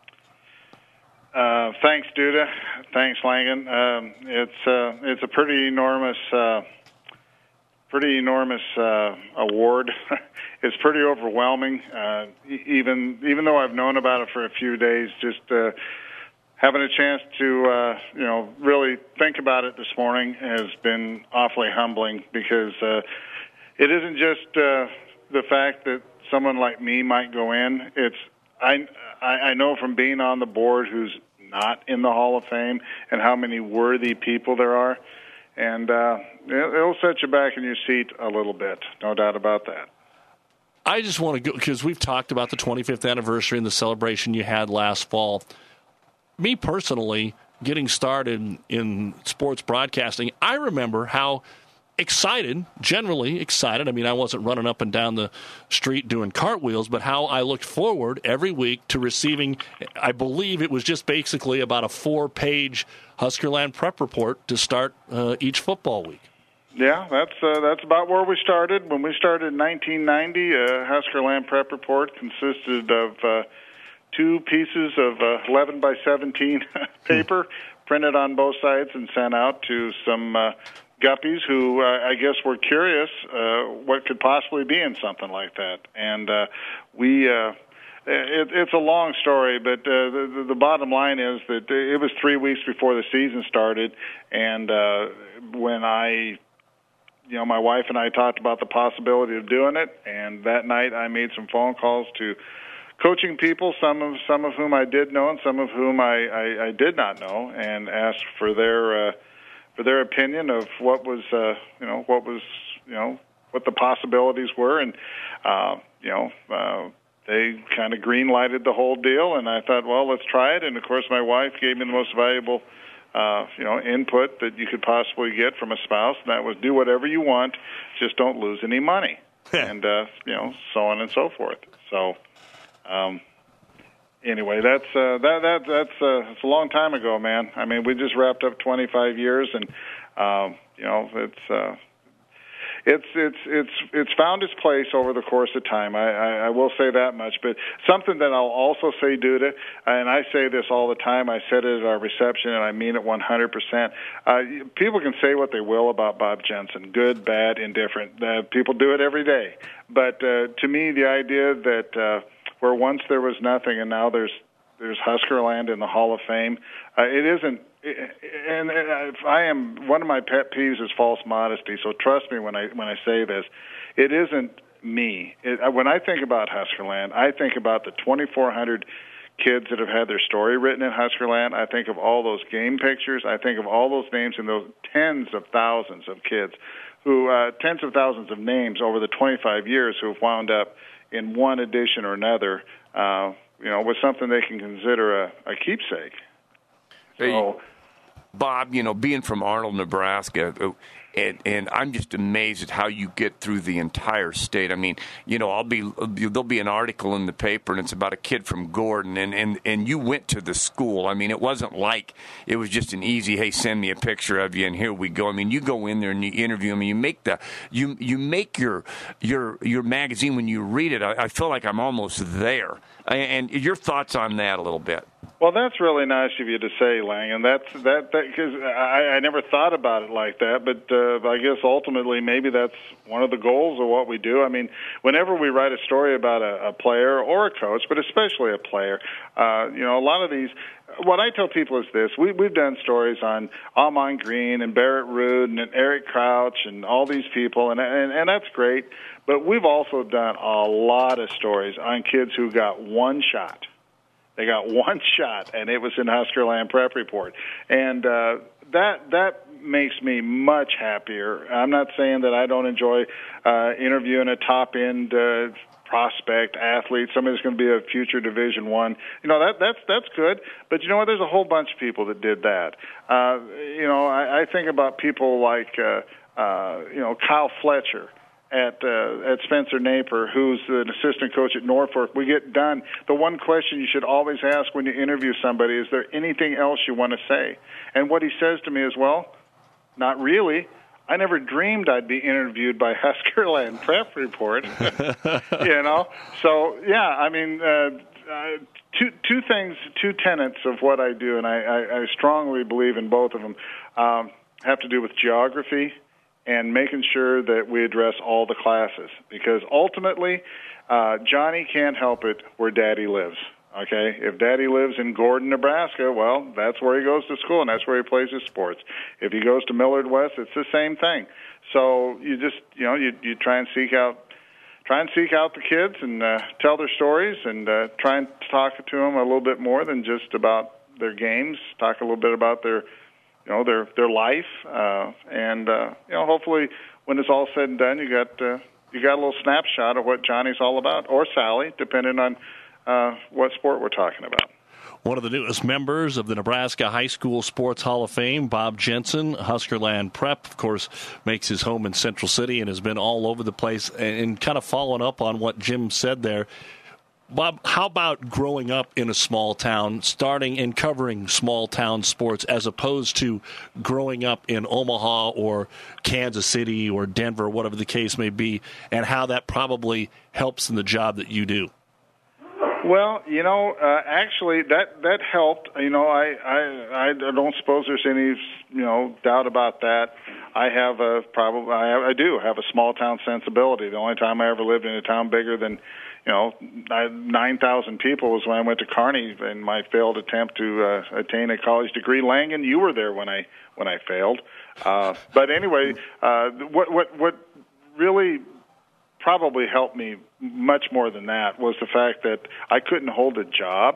Uh, thanks, Duda. Thanks, Langan. Um, it's uh, it's a pretty enormous, uh, pretty enormous uh, award. It's pretty overwhelming. Uh, even even though I've known about it for a few days, just uh, having a chance to uh, you know really think about it this morning has been awfully humbling, because uh, it isn't just uh, the fact that someone like me might go in. It's I I know from being on the board who's not in the Hall of Fame and how many worthy people there are, and uh, it'll set you back in your seat a little bit, no doubt about that. I just want to go, because we've talked about the twenty-fifth anniversary and the celebration you had last fall. Me personally, getting started in sports broadcasting, I remember how excited, generally excited, I mean, I wasn't running up and down the street doing cartwheels, but how I looked forward every week to receiving, I believe it was just basically about a four-page Huskerland Prep report to start uh, each football week. Yeah, that's uh, that's about where we started. When we started in nineteen ninety, uh, Huskerland Prep Report consisted of uh, two pieces of uh, eleven by seventeen paper printed on both sides and sent out to some uh, guppies who uh, I guess were curious uh, what could possibly be in something like that. And uh, we... Uh, It, it's a long story, but uh, the, the bottom line is that it was three weeks before the season started, and uh, when I, you know, my wife and I talked about the possibility of doing it, and that night I made some phone calls to coaching people, some of some of whom I did know and some of whom I, I, I did not know, and asked for their uh, for their opinion of what was, uh, you know, what was, you know, what the possibilities were, and uh, you know. Uh, They kind of green-lighted the whole deal, and I thought, well, let's try it. And, of course, my wife gave me the most valuable, uh, you know, input that you could possibly get from a spouse, and that was do whatever you want, just don't lose any money, and, uh, you know, so on and so forth. So, um, anyway, that's uh, that that that's uh, it's a long time ago, man. I mean, we just wrapped up twenty-five years, and, um, you know, it's uh, – It's it's it's it's found its place over the course of time. I, I, I will say that much. But something that I'll also say, Duda, and I say this all the time. I said it at our reception, and I mean it one hundred percent. Uh, people can say what they will about Bob Jensen, good, bad, indifferent. Uh, people do it every day. But uh, to me, the idea that uh, where once there was nothing and now there's there's Huskerland in the Hall of Fame, uh, it isn't. And I am one of my pet peeves is false modesty. So trust me when I when I say this, it isn't me. It, when I think about Huskerland, I think about the twenty-four hundred kids that have had their story written in Huskerland. I think of all those game pictures. I think of all those names and those tens of thousands of kids who, uh, tens of thousands of names over the twenty-five years who have wound up in one edition or another, uh, you know, with something they can consider a, a keepsake. So, hey, Bob, you know, being from Arnold, Nebraska, and, and I'm just amazed at how you get through the entire state. I mean, you know, I'll be there'll be an article in the paper, and it's about a kid from Gordon, and, and, and you went to the school. I mean, it wasn't like it was just an easy, hey, send me a picture of you, and here we go. I mean, you go in there and you interview them, and you make the you you make your your your magazine when you read it. I, I feel like I'm almost there. And your thoughts on that a little bit? Well, that's really nice of you to say, Lang, and that's that because I, I never thought about it like that. But uh, I guess ultimately, maybe that's one of the goals of what we do. I mean, whenever we write a story about a, a player or a coach, but especially a player, uh, you know, a lot of these. What I tell people is this: we, we've done stories on Ahman Green and Barrett Ruud and Eric Crouch and all these people, and, and and that's great. But we've also done a lot of stories on kids who got one shot. They got one shot, and it was in Huskerland Prep Report. And uh, that that makes me much happier. I'm not saying that I don't enjoy uh, interviewing a top-end uh, prospect, athlete, somebody that's going to be a future Division One. You know, that that's that's good. But you know what? There's a whole bunch of people that did that. Uh, you know, I, I think about people like, uh, uh, you know, Kyle Fletcher at uh, at Spencer Napier, who's an assistant coach at Norfolk. We get done. The one question you should always ask when you interview somebody, is there anything else you want to say? And what he says to me is, well, not really. I never dreamed I'd be interviewed by Huskerland Prep Report. You know? So, yeah, I mean, uh, uh, two two things, two tenets of what I do, and I, I, I strongly believe in both of them, um, have to do with geography and making sure that we address all the classes. Because ultimately, uh, Johnny can't help it where Daddy lives, okay? If Daddy lives in Gordon, Nebraska, well, that's where he goes to school, and that's where he plays his sports. If he goes to Millard West, it's the same thing. So you just, you know, you, you try and seek out try and seek out the kids and uh, tell their stories and uh, try and talk to them a little bit more than just about their games, talk a little bit about their you know, their their life, uh, and uh, you know, hopefully, when it's all said and done, you got uh, you got a little snapshot of what Johnny's all about, or Sally, depending on uh, what sport we're talking about. One of the newest members of the Nebraska High School Sports Hall of Fame, Bob Jensen, Huskerland Prep, of course, makes his home in Central City and has been all over the place. And, and kind of following up on what Jim said there, Bob, how about growing up in a small town, starting and covering small town sports as opposed to growing up in Omaha or Kansas City or Denver, whatever the case may be, and how that probably helps in the job that you do? Well, you know, uh, actually, that that helped. You know, I, I I don't suppose there's any you know doubt about that. I have a probably I, have, I do have a small town sensibility. The only time I ever lived in a town bigger than you know, nine thousand people was when I went to Kearney in my failed attempt to uh, attain a college degree. Langan, you were there when I when I failed. Uh, but anyway, uh, what what what really probably helped me much more than that was the fact that I couldn't hold a job.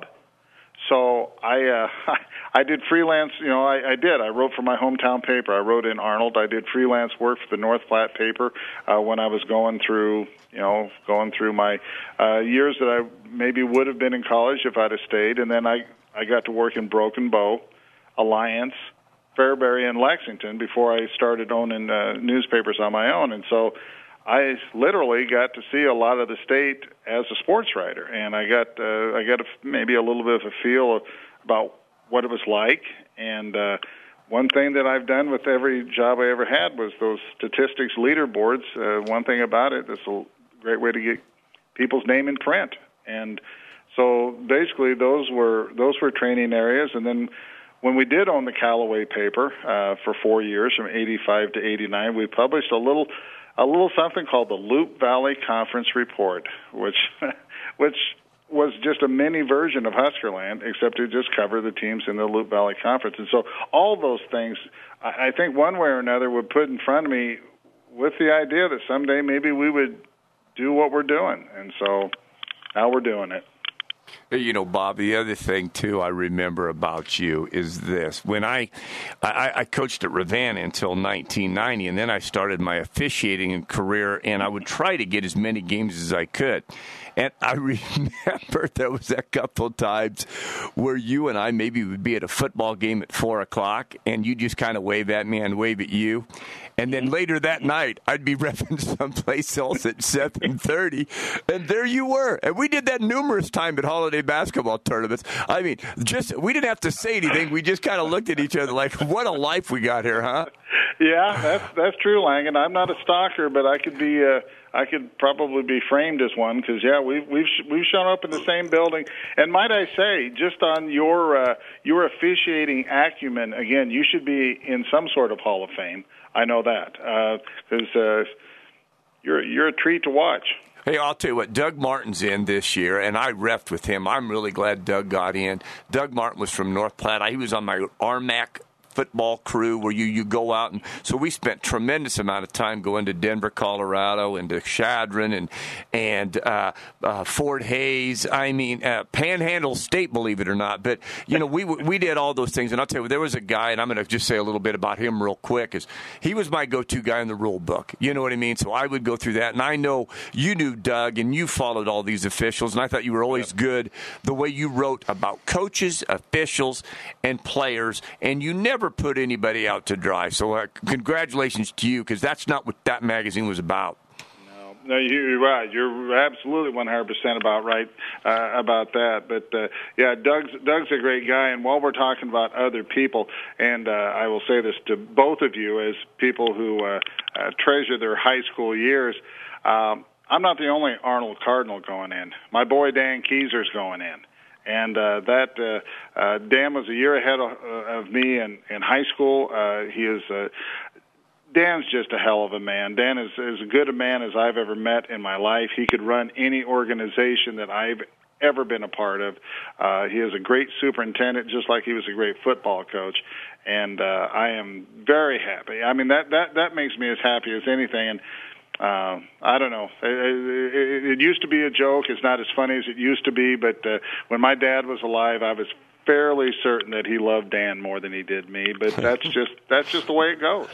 So I uh, I did freelance, you know, I, I did. I wrote for my hometown paper. I wrote in Arnold. I did freelance work for the North Platte paper uh, when I was going through, you know, going through my uh, years that I maybe would have been in college if I'd have stayed. And then I, I got to work in Broken Bow, Alliance, Fairbury, and Lexington before I started owning uh, newspapers on my own. And so I literally got to see a lot of the state as a sports writer, and I got uh, I got a, maybe a little bit of a feel of, about what it was like. And uh, one thing that I've done with every job I ever had was those statistics leaderboards. Uh, one thing about it, it's a great way to get people's name in print. And so basically, those were those were training areas. And then when we did own the Callaway paper uh, for four years, from eighty-five to eighty-nine, we published a little. A little something called the Loup Valley Conference Report, which which was just a mini version of Huskerland, except it just covered the teams in the Loup Valley Conference. And so all those things, I think one way or another, would put in front of me with the idea that someday maybe we would do what we're doing. And so now we're doing it. You know, Bob, the other thing, too, I remember about you is this. When I, I, I coached at Ravenna until nineteen ninety, and then I started my officiating career, and I would try to get as many games as I could. And I remember there was a couple times where you and I maybe would be at a football game at four o'clock, and you just kind of wave at me and wave at you. And then later that night, I'd be repping someplace else at seven thirty, and there you were. And we did that numerous times at holiday basketball tournaments. I mean, just we didn't have to say anything. We just kind of looked at each other like, what a life we got here, huh? Yeah, that's that's true, Langan. I'm not a stalker, but I could be. Uh, I could probably be framed as one because yeah, we've we've we've shown up in the same building. And might I say, just on your uh, your officiating acumen, again, you should be in some sort of Hall of Fame. I know that because uh, uh, you're you're a treat to watch. Hey, I'll tell you what, Doug Martin's in this year, and I reffed with him. I'm really glad Doug got in. Doug Martin was from North Platte. He was on my R M A C football crew where you, you go out. And so we spent tremendous amount of time going to Denver, Colorado, and to Chadron and and uh, uh, Fort Hays. I mean, uh, Panhandle State, believe it or not. But, you know, we we did all those things. And I'll tell you, there was a guy, and I'm going to just say a little bit about him real quick, is he was my go-to guy in the rule book. You know what I mean? So I would go through that. And I know you knew Doug, and you followed all these officials, and I thought you were always good the way you wrote about coaches, officials, and players, and you never put anybody out to dry. So uh, congratulations to you, because that's not what that magazine was about. No, no, you're right. You're absolutely one hundred percent about right uh, about that. But uh, yeah, Doug's Doug's a great guy. And while we're talking about other people, and uh, I will say this to both of you as people who uh, uh, treasure their high school years. Um, I'm not the only Arnold Cardinal going in. My boy Dan Keyser's going in. And uh, that uh, uh, Dan was a year ahead of, uh, of me in, in high school. Uh, he is uh, Dan's just a hell of a man. Dan is as good a man as I've ever met in my life. He could run any organization that I've ever been a part of. Uh, he is a great superintendent, just like he was a great football coach. And uh, I am very happy. I mean, that, that, that makes me as happy as anything. And Uh, I don't know. It, it, it used to be a joke. It's not as funny as it used to be. But uh, when my dad was alive, I was fairly certain that he loved Dan more than he did me. But that's just that's just the way it goes.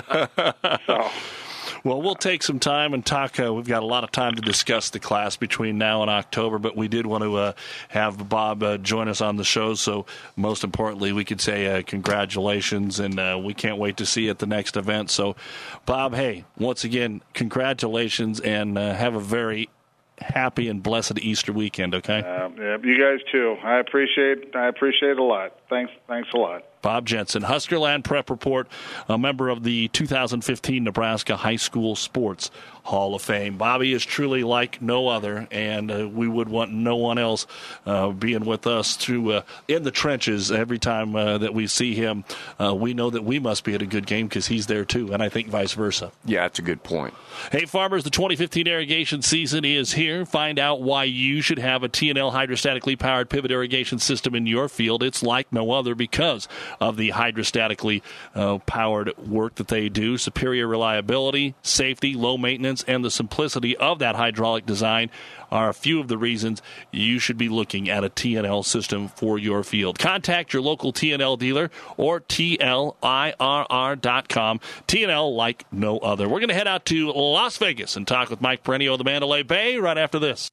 So. Well, we'll take some time and talk. Uh, we've got a lot of time to discuss the class between now and October, but we did want to uh, have Bob uh, join us on the show. So most importantly, we could say uh, congratulations, and uh, we can't wait to see you at the next event. So, Bob, hey, once again, congratulations, and uh, have a very happy and blessed Easter weekend, okay? Uh, yeah, you guys too. I appreciate I appreciate it a lot. Thanks, thanks a lot. Bob Jensen, Huskerland Prep Report, a member of the two thousand fifteen Nebraska High School Sports Hall of Fame. Bobby is truly like no other, and uh, we would want no one else uh, being with us through uh, in the trenches every time uh, that we see him. Uh, we know that we must be at a good game because he's there too, and I think vice versa. Yeah, that's a good point. Hey, farmers, the twenty fifteen irrigation season is here. Find out why you should have a T and L hydrostatically powered pivot irrigation system in your field. It's like no other because of the hydrostatically uh, powered work that they do. Superior reliability, safety, low maintenance, and the simplicity of that hydraulic design are a few of the reasons you should be looking at a T and L system for your field. Contact your local T and L dealer or T L I R R dot com. T and L like no other. We're going to head out to Las Vegas and talk with Mike Perenio of the Mandalay Bay right after this.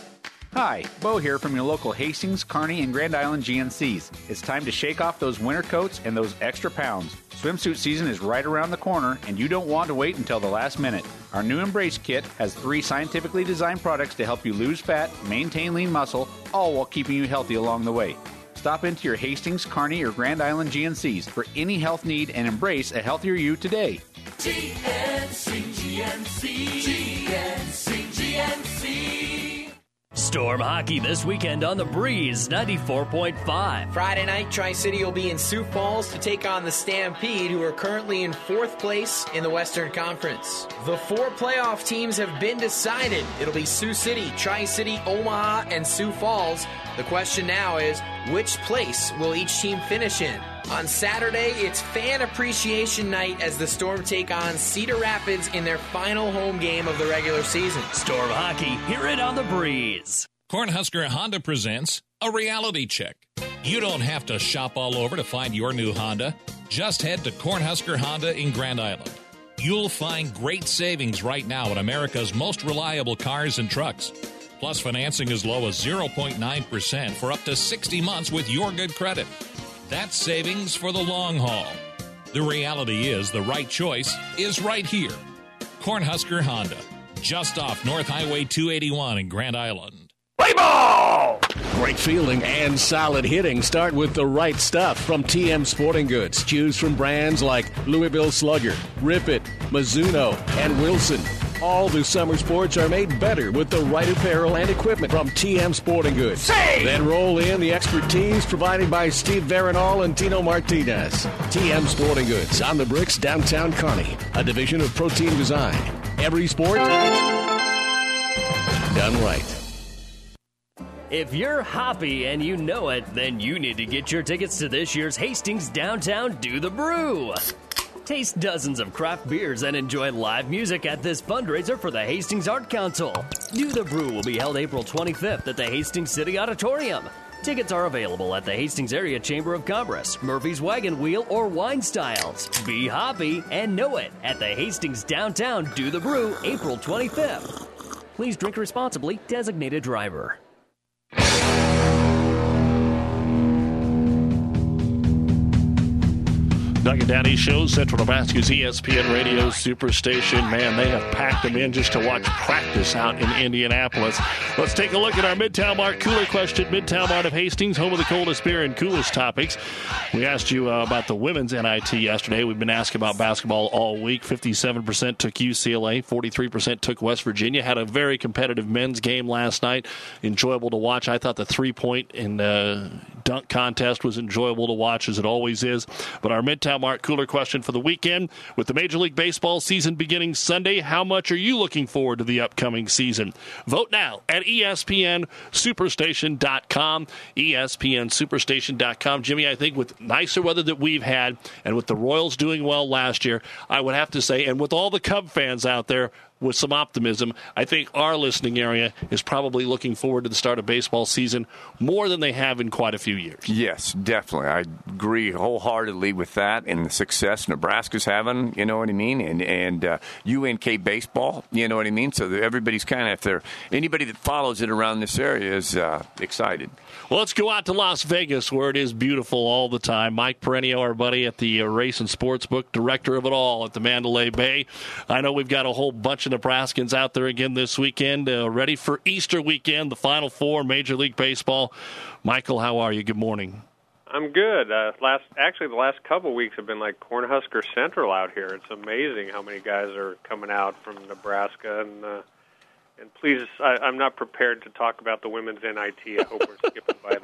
Hi, Bo here from your local Hastings, Kearney, and Grand Island G N Cs. It's time to shake off those winter coats and those extra pounds. Swimsuit season is right around the corner, and you don't want to wait until the last minute. Our new Embrace Kit has three scientifically designed products to help you lose fat, maintain lean muscle, all while keeping you healthy along the way. Stop into your Hastings, Kearney, or Grand Island G N Cs for any health need and embrace a healthier you today. G N C, G N C, G N C, G N C. Storm hockey this weekend on the Breeze ninety-four point five. Friday night, Tri-City will be in Sioux Falls to take on the Stampede, who are currently in fourth place in the Western Conference. The four playoff teams have been decided. It'll be Sioux City, Tri-City, Omaha, and Sioux Falls. The question now is, which place will each team finish in? On Saturday, it's Fan Appreciation Night as the Storm take on Cedar Rapids in their final home game of the regular season. Storm hockey, hear it on the Breeze. Cornhusker Honda presents a reality check. You don't have to shop all over to find your new Honda. Just head to Cornhusker Honda in Grand Island. You'll find great savings right now on America's most reliable cars and trucks. Plus financing as low as zero point nine percent for up to sixty months with your good credit. That's savings for the long haul. The reality is the right choice is right here. Cornhusker Honda, just off North Highway two eighty-one in Grand Island. Play ball! Great fielding and solid hitting start with the right stuff from T M Sporting Goods. Choose from brands like Louisville Slugger, Rip It, Mizuno, and Wilson. All the summer sports are made better with the right apparel and equipment from T M Sporting Goods. Say! Then roll in the expertise provided by Steve Veronal and Tino Martinez. T M Sporting Goods on the Bricks, downtown Kearney, a division of Protein Design. Every sport done right. If you're hoppy and you know it, then you need to get your tickets to this year's Hastings Downtown Do the Brew. Taste dozens of craft beers and enjoy live music at this fundraiser for the Hastings Art Council. Do the Brew will be held April twenty-fifth at the Hastings City Auditorium. Tickets are available at the Hastings Area Chamber of Commerce, Murphy's Wagon Wheel, or Wine Styles. Be hoppy and know it at the Hastings Downtown Do the Brew, April twenty-fifth. Please drink responsibly. Designated driver. Doug and Daddy shows Central Nebraska's E S P N Radio Superstation. Man, they have packed them in just to watch practice out in Indianapolis. Let's take a look at our Midtown Mart Cooler question. Midtown Mart of Hastings, home of the coldest beer and coolest topics. We asked you uh, about the women's N I T yesterday. We've been asking about basketball all week. fifty-seven percent took U C L A, forty-three percent took West Virginia. Had a very competitive men's game last night. Enjoyable to watch. I thought the three-point and uh, dunk contest was enjoyable to watch, as it always is. But our Midtown Mart Cooler question for the weekend: with the Major League Baseball season beginning Sunday, how much are you looking forward to the upcoming season? Vote now at E S P N Superstation dot com. E S P N Superstation dot com. Jimmy, I think with nicer weather that we've had, and with the Royals doing well last year, I would have to say, and with all the Cub fans out there, with some optimism, I think our listening area is probably looking forward to the start of baseball season more than they have in quite a few years. Yes, definitely. I agree wholeheartedly with that and the success Nebraska's having, you know what I mean, and and uh, U N K baseball, you know what I mean, so that everybody's kind of, if they're, anybody that follows it around this area is uh, excited. Well, let's go out to Las Vegas, where it is beautiful all the time. Mike Perenio, our buddy at the uh, Race and Sportsbook, director of it all at the Mandalay Bay. I know we've got a whole bunch of Nebraskans out there again this weekend, uh, ready for Easter weekend, the Final Four, Major League Baseball. Michael, how are you? Good morning. I'm good. Uh, last, actually, the last couple of weeks have been like Cornhusker Central out here. It's amazing how many guys are coming out from Nebraska. And uh, and please, I, I'm not prepared to talk about the women's N I T. I hope we're skipping by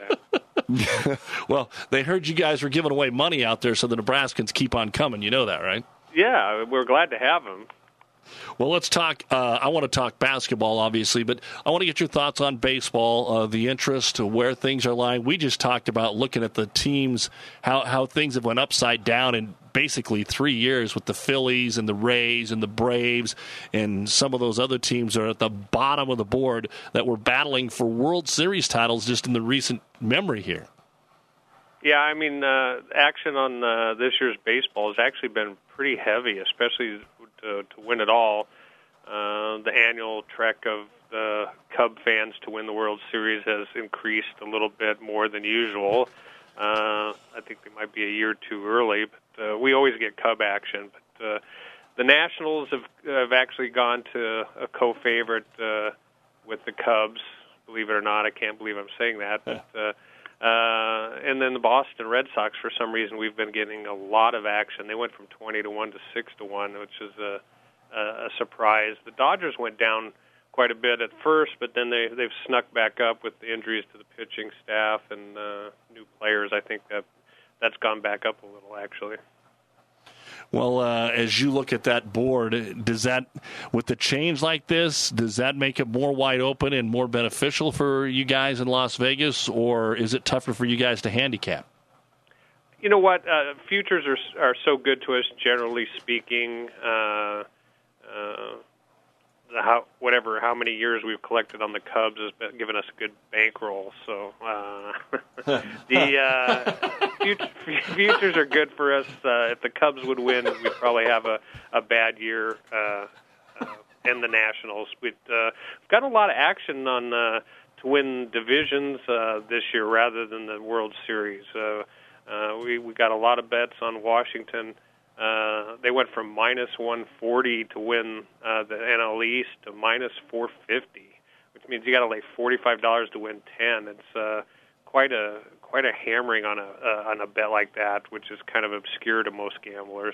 that. Well, they heard you guys were giving away money out there, so the Nebraskans keep on coming. You know that, right? Yeah, we're glad to have them. Well, let's talk. Uh, I want to talk basketball, obviously, but I want to get your thoughts on baseball, uh, the interest, where things are lying. We just talked about looking at the teams, how, how things have went upside down in basically three years with the Phillies and the Rays and the Braves, and some of those other teams are at the bottom of the board that were battling for World Series titles just in the recent memory here. Yeah, I mean, uh, action on uh, this year's baseball has actually been pretty heavy, especially to, to win it all. Uh, the annual trek of the Cub fans to win the World Series has increased a little bit more than usual. Uh, I think they might be a year too early, but uh, we always get Cub action. But uh, the Nationals have, have actually gone to a co-favorite uh, with the Cubs. Believe it or not, I can't believe I'm saying that. But uh, uh, and then the Boston Red Sox, for some reason, we've been getting a lot of action. They went from twenty to one to six to one, which is a, a, a surprise. The Dodgers went down quite a bit at first, but then they, they've snuck back up with the injuries to the pitching staff and uh, new players. I think that that's gone back up a little, actually. Well, uh, as you look at that board, does that, with the change like this, does that make it more wide open and more beneficial for you guys in Las Vegas, or is it tougher for you guys to handicap? You know what? Uh, futures are are so good to us, generally speaking. Uh, uh, the how, whatever how many years we've collected on the Cubs has been, given us a good bankroll. So uh, the uh, future, futures are good for us. Uh, if the Cubs would win, we'd probably have a, a bad year uh, uh, in the Nationals. We've uh, got a lot of action on uh, to win divisions uh, this year rather than the World Series. Uh, uh, we we got a lot of bets on Washington. Uh, they went from minus one forty to win uh, the N L East to minus four fifty, which means you got to lay forty-five dollars to win ten. It's uh, quite a quite a hammering on a uh, on a bet like that, which is kind of obscure to most gamblers.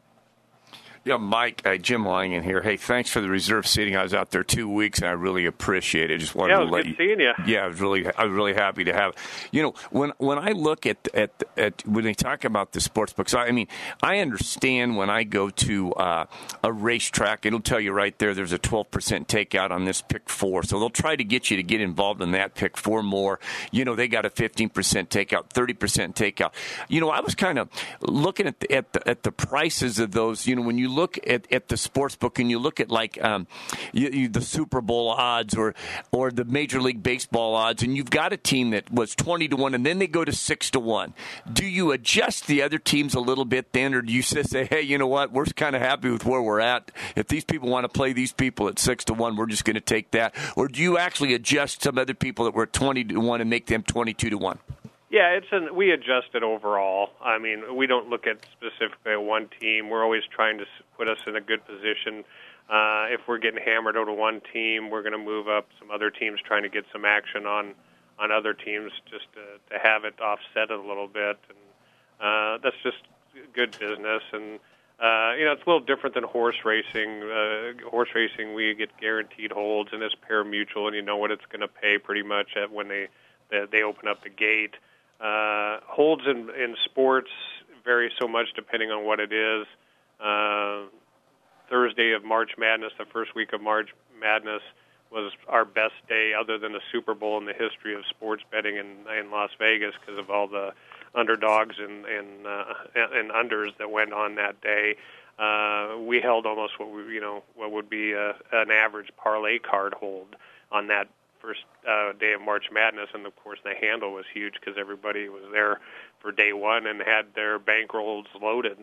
Yeah, Mike, uh, Jim Langen here. Hey, thanks for the reserve seating. I was out there two weeks, and I really appreciate it. Just wanted yeah, to it was let good you. seeing you. Yeah, I was really, I was really happy to have. You know, when when I look at at, at when they talk about the sports books, I mean, I understand when I go to uh, a racetrack, it'll tell you right there. There's a twelve percent takeout on this pick four, so they'll try to get you to get involved in that pick four more. You know, they got a fifteen percent takeout, thirty percent takeout. You know, I was kind of looking at the, at the, at the prices of those. You know, when you look at at the sports book and you look at like um, you, you, the Super Bowl odds or or the Major League Baseball odds, and you've got a team that was twenty to one, and then they go to six to one. Do you adjust the other teams a little bit then, or do you just say, hey, you know what, we're kind of happy with where we're at. If these people want to play these people at six to one, we're just going to take that. Or do you actually adjust some other people that were twenty to one and make them twenty-two to one? Yeah, it's an, we adjust it overall. I mean, we don't look at specifically at one team. We're always trying to put us in a good position. Uh, if we're getting hammered over one team, we're going to move up some other teams trying to get some action on, on other teams just to, to have it offset it a little bit. And uh, that's just good business. And, uh, you know, it's a little different than horse racing. Uh, horse racing, we get guaranteed holds, and it's pari-mutuel, and you know what it's going to pay pretty much at when they, they, they open up the gate. Uh, holds in, in sports vary so much depending on what it is. Uh, Thursday of March Madness, the first week of March Madness, was our best day other than the Super Bowl in the history of sports betting in, in Las Vegas because of all the underdogs and, and, uh, and unders that went on that day. Uh, we held almost what we, you know, what would be a, an average parlay card hold on that first uh, day of March Madness, and of course the handle was huge because everybody was there for day one and had their bankrolls loaded.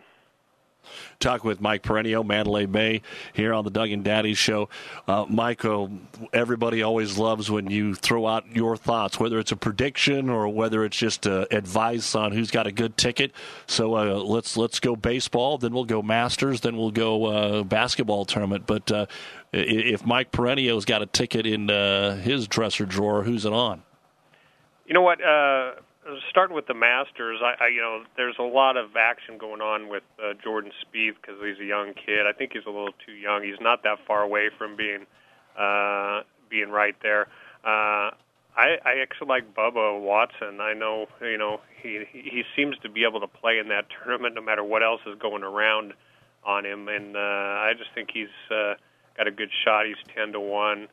Talk with Mike Perenio, Mandalay Bay, here on the Doug and Daddy Show. Uh, Mike, uh, everybody always loves when you throw out your thoughts, whether it's a prediction or whether it's just uh, advice on who's got a good ticket. So uh, let's let's go baseball, then we'll go Masters, then we'll go uh, basketball tournament. But uh, if Mike Perenio's got a ticket in uh, his dresser drawer, who's it on? You know what? Uh Starting with the Masters, I, I you know, there's a lot of action going on with uh, Jordan Spieth because he's a young kid. I think he's a little too young. He's not that far away from being uh, being right there. Uh, I, I actually like Bubba Watson. I know, you know, he he seems to be able to play in that tournament no matter what else is going around on him, and uh, I just think he's uh, got a good shot. He's ten to one.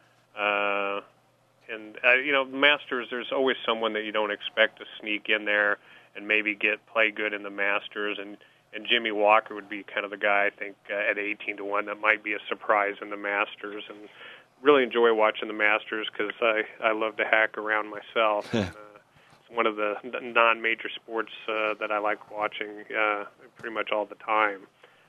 Uh, And, uh, you know, Masters, there's always someone that you don't expect to sneak in there and maybe get play good in the Masters. And, and Jimmy Walker would be kind of the guy, I think, uh, at eighteen to one that might be a surprise in the Masters. And really enjoy watching the Masters because I, I love to hack around myself. and, uh, it's one of the non-major sports uh, that I like watching uh, pretty much all the time.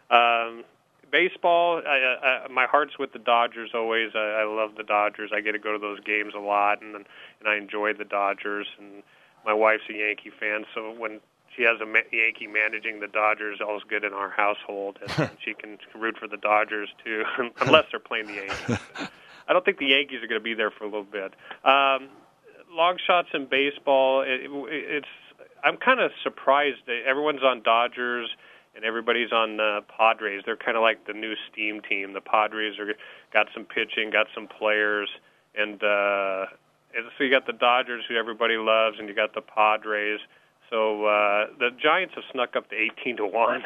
Um Baseball, I, I, my heart's with the Dodgers always. I, I love the Dodgers. I get to go to those games a lot, and and I enjoy the Dodgers. And my wife's a Yankee fan, so when she has a Yankee managing the Dodgers, all's good in our household, and she can root for the Dodgers too, unless they're playing the Yankees. I don't think the Yankees are going to be there for a little bit. Um, long shots in baseball, it, it, it's. I'm kind of surprised that everyone's on Dodgers. And everybody's on uh, Padres. They're kind of like the new steam team. The Padres are got some pitching, got some players, and, uh, and so you got the Dodgers, who everybody loves, and you got the Padres. So uh, the Giants have snuck up to eighteen to one.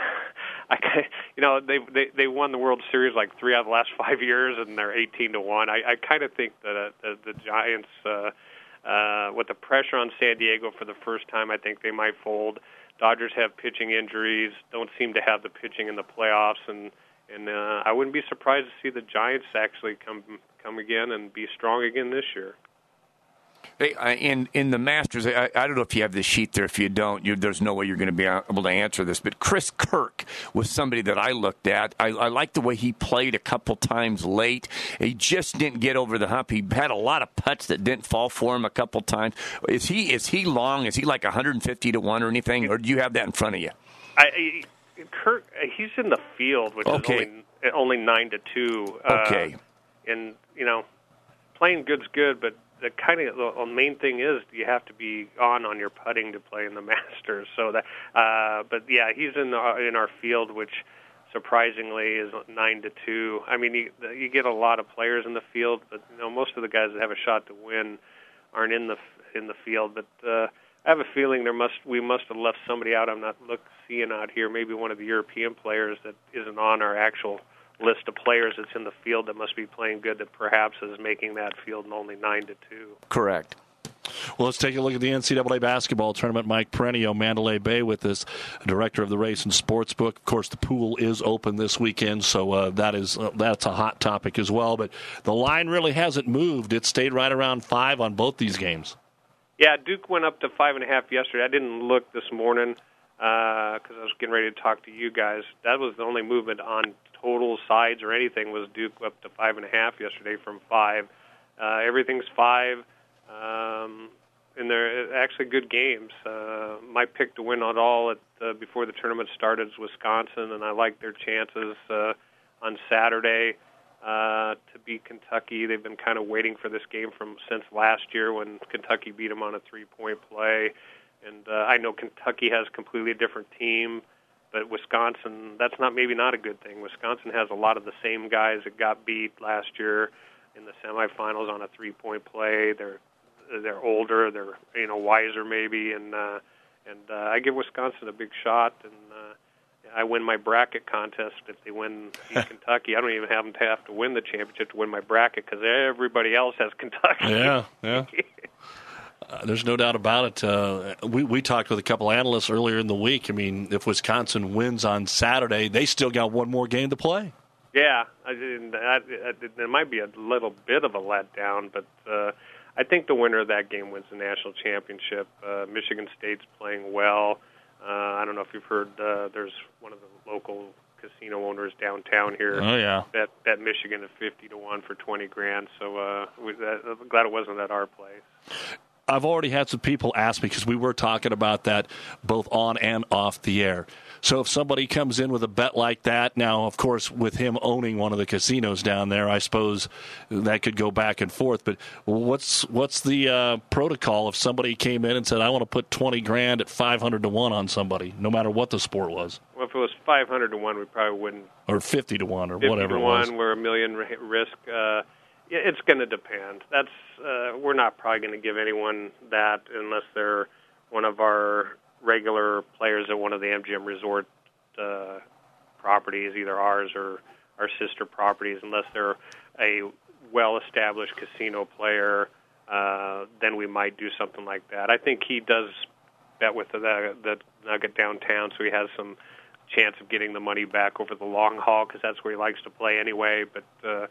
I, you know, they they they won the World Series like three out of the last five years, and they're eighteen to one. I, I kind of think that uh, the, the Giants, uh, uh, with the pressure on San Diego for the first time, I think they might fold. Dodgers have pitching injuries, don't seem to have the pitching in the playoffs, and, And uh, I wouldn't be surprised to see the Giants actually come come again and be strong again this year. Hey, in in the Masters, I, I don't know if you have this sheet there. If you don't, you, there's no way you're going to be able to answer this. But Chris Kirk was somebody that I looked at. I, I liked the way he played a couple times late. He just didn't get over the hump. He had a lot of putts that didn't fall for him a couple times. Is he is he long? Is he like one hundred fifty to one or anything? Or do you have that in front of you? I, I, Kirk, he's in the field, which okay. is only, only nine to two. Okay. Uh, and you know, playing good's good, but the kind of the main thing is you have to be on on your putting to play in the Masters. So that, uh, but yeah, he's in the, in our field, which surprisingly is nine to two. I mean, you, you get a lot of players in the field, but you know most of the guys that have a shot to win aren't in the in the field. But uh, I have a feeling there must we must have left somebody out. I'm not look seeing out here. Maybe one of the European players that isn't on our actual list of players that's in the field that must be playing good that perhaps is making that field only nine to two. Correct. Well, let's take a look at the N C double A basketball tournament. Mike Perenio, Mandalay Bay, with us, director of the Race and Sportsbook. Of course, the pool is open this weekend, so uh, that is uh, that's a hot topic as well. But the line really hasn't moved. It stayed right around five on both these games. Yeah, Duke went up to five and a half yesterday. I didn't look this morning because uh, I was getting ready to talk to you guys. That was the only movement on total sides or anything was Duke up to five and a half yesterday from five. Uh, everything's five, um, and they're actually good games. Uh, my pick to win it all at, uh, before the tournament started is Wisconsin, and I like their chances uh, on Saturday uh, to beat Kentucky. They've been kind of waiting for this game from since last year when Kentucky beat them on a three-point play. And uh, I know Kentucky has a completely different team, but Wisconsin, that's not maybe not a good thing. Wisconsin has a lot of the same guys that got beat last year in the semifinals on a three-point play. They're they're older, they're you know wiser maybe, and uh, and uh, I give Wisconsin a big shot, and uh, I win my bracket contest if they win beat Kentucky. I don't even have them to have to win the championship to win my bracket because everybody else has Kentucky. Yeah, yeah. Uh, there's no doubt about it. Uh, we, we talked with a couple analysts earlier in the week. I mean, if Wisconsin wins on Saturday, they still got one more game to play. Yeah, I, I, I, it might be a little bit of a letdown, but uh, I think the winner of that game wins the national championship. Uh, Michigan State's playing well. Uh, I don't know if you've heard, uh, there's one of the local casino owners downtown here. Oh, yeah. Bet, bet Michigan at fifty to one for twenty grand, so uh, we, that, I'm glad it wasn't at our place. I've already had some people ask me because we were talking about that both on and off the air. So if somebody comes in with a bet like that, now, of course, with him owning one of the casinos down there, I suppose that could go back and forth. But what's what's the uh, protocol if somebody came in and said, I want to put twenty grand at five hundred to one on somebody, no matter what the sport was? Well, if it was five hundred to one, we probably wouldn't. Or fifty to one or fifty whatever to it was. one, we're a million risk. Uh, It's going to depend. That's uh, we're not probably going to give anyone that unless they're one of our regular players at one of the M G M Resort uh, properties, either ours or our sister properties. Unless they're a well-established casino player, uh, then we might do something like that. I think he does bet with the, the Nugget downtown, so he has some chance of getting the money back over the long haul because that's where he likes to play anyway. But uh,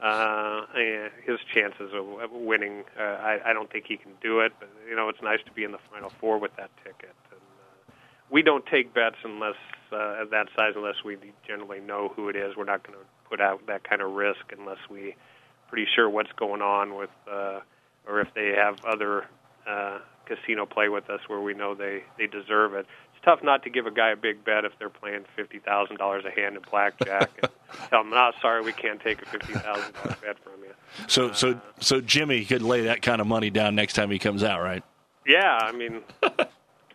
Uh, his chances of winning, uh, I, I don't think he can do it. But you know, it's nice to be in the Final Four with that ticket. And, uh, we don't take bets unless uh, at that size, unless we generally know who it is. We're not going to put out that kind of risk unless we pretty sure what's going on with, uh, or if they have other uh, casino play with us where we know they, they deserve it. It's tough not to give a guy a big bet if they're playing fifty thousand dollars a hand in blackjack and tell them, no, sorry, we can't take a fifty thousand dollars bet from you. So, uh, so, so Jimmy could lay that kind of money down next time he comes out, right? Yeah, I mean, the,